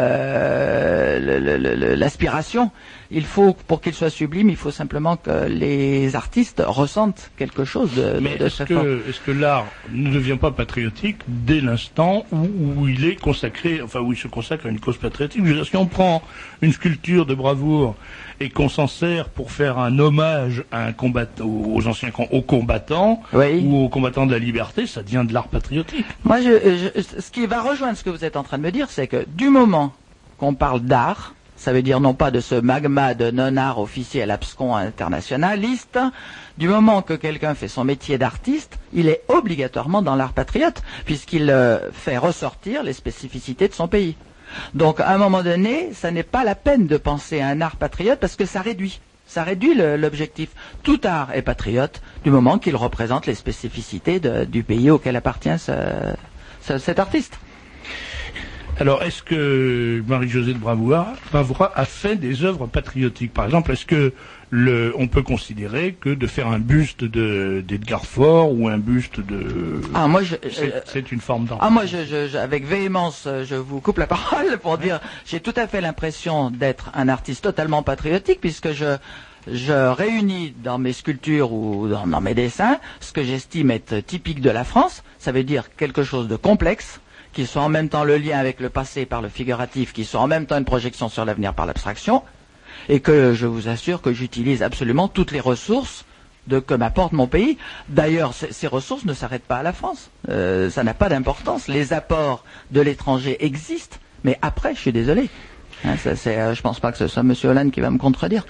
l'aspiration. Il faut, pour qu'il soit sublime, il faut simplement que les artistes ressentent quelque chose de très fort. Mais est-ce que l'art ne devient pas patriotique dès l'instant où il est consacré, enfin où il se consacre à une cause patriotique? Je veux dire, si on prend une sculpture de bravoure et qu'on s'en sert pour faire un hommage à un aux combattants ou aux combattants de la liberté, ça devient de l'art patriotique. Moi, ce qui va rejoindre ce que vous êtes en train de me dire, c'est que du moment qu'on parle d'art, ça veut dire non pas de ce magma de non-art officiel abscon internationaliste, du moment que quelqu'un fait son métier d'artiste, il est obligatoirement dans l'art patriote, puisqu'il fait ressortir les spécificités de son pays. Donc à un moment donné, ça n'est pas la peine de penser à un art patriote parce que ça réduit l'objectif. Tout art est patriote du moment qu'il représente les spécificités du pays auquel appartient cet artiste. Alors, est-ce que Marie-Josée de Bravoura a fait des œuvres patriotiques? Par exemple, est-ce que on peut considérer que de faire un buste d'Edgar Faure ou un buste de... c'est une forme d'art. Moi, avec véhémence, je vous coupe la parole pour dire, j'ai tout à fait l'impression d'être un artiste totalement patriotique puisque je réunis dans mes sculptures ou dans mes dessins ce que j'estime être typique de la France. Ça veut dire quelque chose de complexe, qui sont en même temps le lien avec le passé par le figuratif, qui sont en même temps une projection sur l'avenir par l'abstraction, et que je vous assure que j'utilise absolument toutes les ressources que m'apporte mon pays. D'ailleurs, ces ressources ne s'arrêtent pas à la France. Ça n'a pas d'importance. Les apports de l'étranger existent, mais après, je suis désolé. Je pense pas que ce soit M. Hollande qui va me contredire.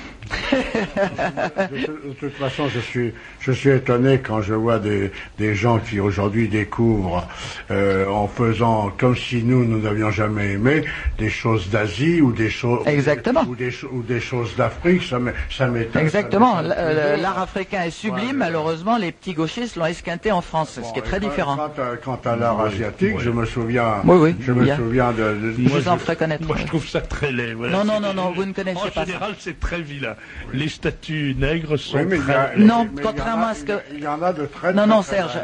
De toute façon, je suis étonné quand je vois des gens qui aujourd'hui découvrent en faisant comme si nous n'avions jamais aimé des choses d'Asie ou des choses ou des choses d'Afrique. Ça m'étonne. Exactement. L'art africain est sublime. Malheureusement, les petits gauchistes l'ont esquinté en France, ce qui est très différent. Quant à l'art asiatique, je me souviens. Je me souviens de. Je vous en ferai connaître. Moi, je trouve ça très laid. Voilà. Non, vous ne connaissez pas. En général, c'est très vilain. Les statues nègres sont contrairement à ce que... Il y en a de très... Non, Serge,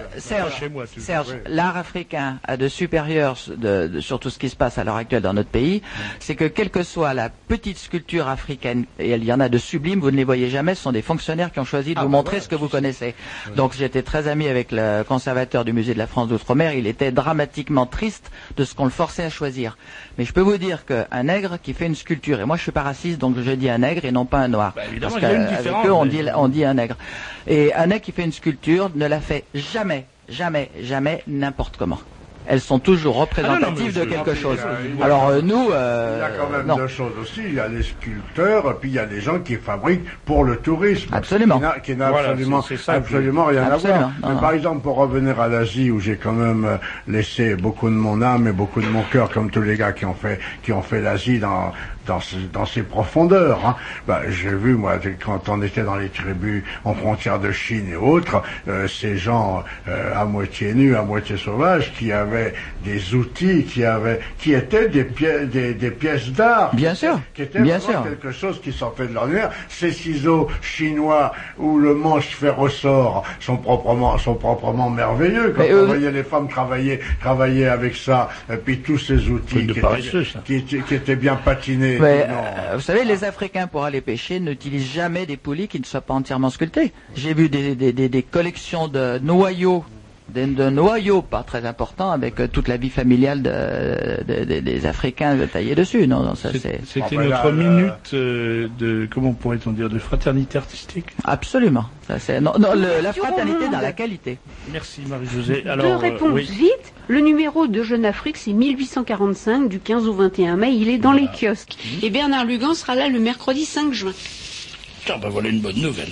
l'art africain a de supérieur sur tout ce qui se passe à l'heure actuelle dans notre pays, c'est que quelle que soit la petite sculpture africaine, et il y en a de sublimes, vous ne les voyez jamais, ce sont des fonctionnaires qui ont choisi de vous montrer ce que vous connaissez. Donc j'étais très ami avec le conservateur du musée de la France d'Outre-mer, il était dramatiquement triste de ce qu'on le forçait à choisir. Mais je peux vous dire qu'un nègre qui fait une sculpture, et moi je suis pas raciste, donc je dis un nègre et non pas un noir. Parce qu'avec eux, on dit un nègre. Et un nègre qui fait une sculpture ne la fait jamais n'importe comment. Elles sont toujours représentatives de quelque chose. Alors nous... il y a quand même deux choses aussi. Il y a les sculpteurs, puis il y a les gens qui fabriquent pour le tourisme. Absolument. Qui n'a absolument rien à voir. Mais par exemple, pour revenir à l'Asie, où j'ai quand même laissé beaucoup de mon âme et beaucoup de mon cœur, comme tous les gars qui ont fait l'Asie dans ses profondeurs. J'ai vu, moi, quand on était dans les tribus en frontière de Chine et autres, ces gens à moitié nus, à moitié sauvages, qui avaient des outils, qui étaient des pièces d'art. Bien sûr. Qui étaient vraiment quelque chose qui sortait de l'ordinaire. Ces ciseaux chinois où le manche fait ressort sont proprement merveilleux. Quand on voyait les femmes travailler avec ça, et puis tous ces outils qui étaient bien patinés. Vous savez, les Africains, pour aller pêcher, n'utilisent jamais des poulies qui ne soient pas entièrement sculptées. J'ai vu des collections de noyaux d'un noyau pas très important avec toute la vie familiale des Africains taillés dessus. Non, ça c'était notre minute de, comment pourrait-on dire, de fraternité artistique. Absolument. Ça, la fraternité dans la qualité. Merci Marie-Josée. Alors, deux réponses vite. Le numéro de Jeune Afrique, c'est 1845, du 15 au 21 mai. Il est dans les kiosques. Et Bernard Lugan sera là le mercredi 5 juin. Tiens, ben voilà une bonne nouvelle.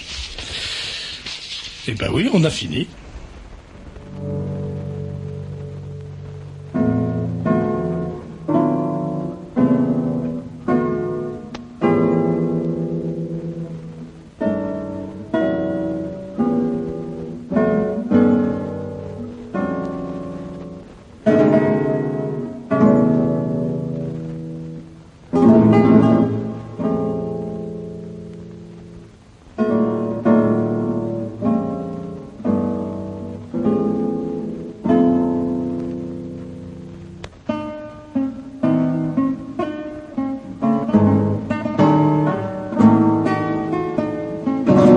Eh ben oui, on a fini.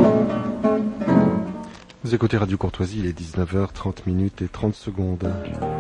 Vous écoutez Radio Courtoisie, il est 19h30 et 30 secondes.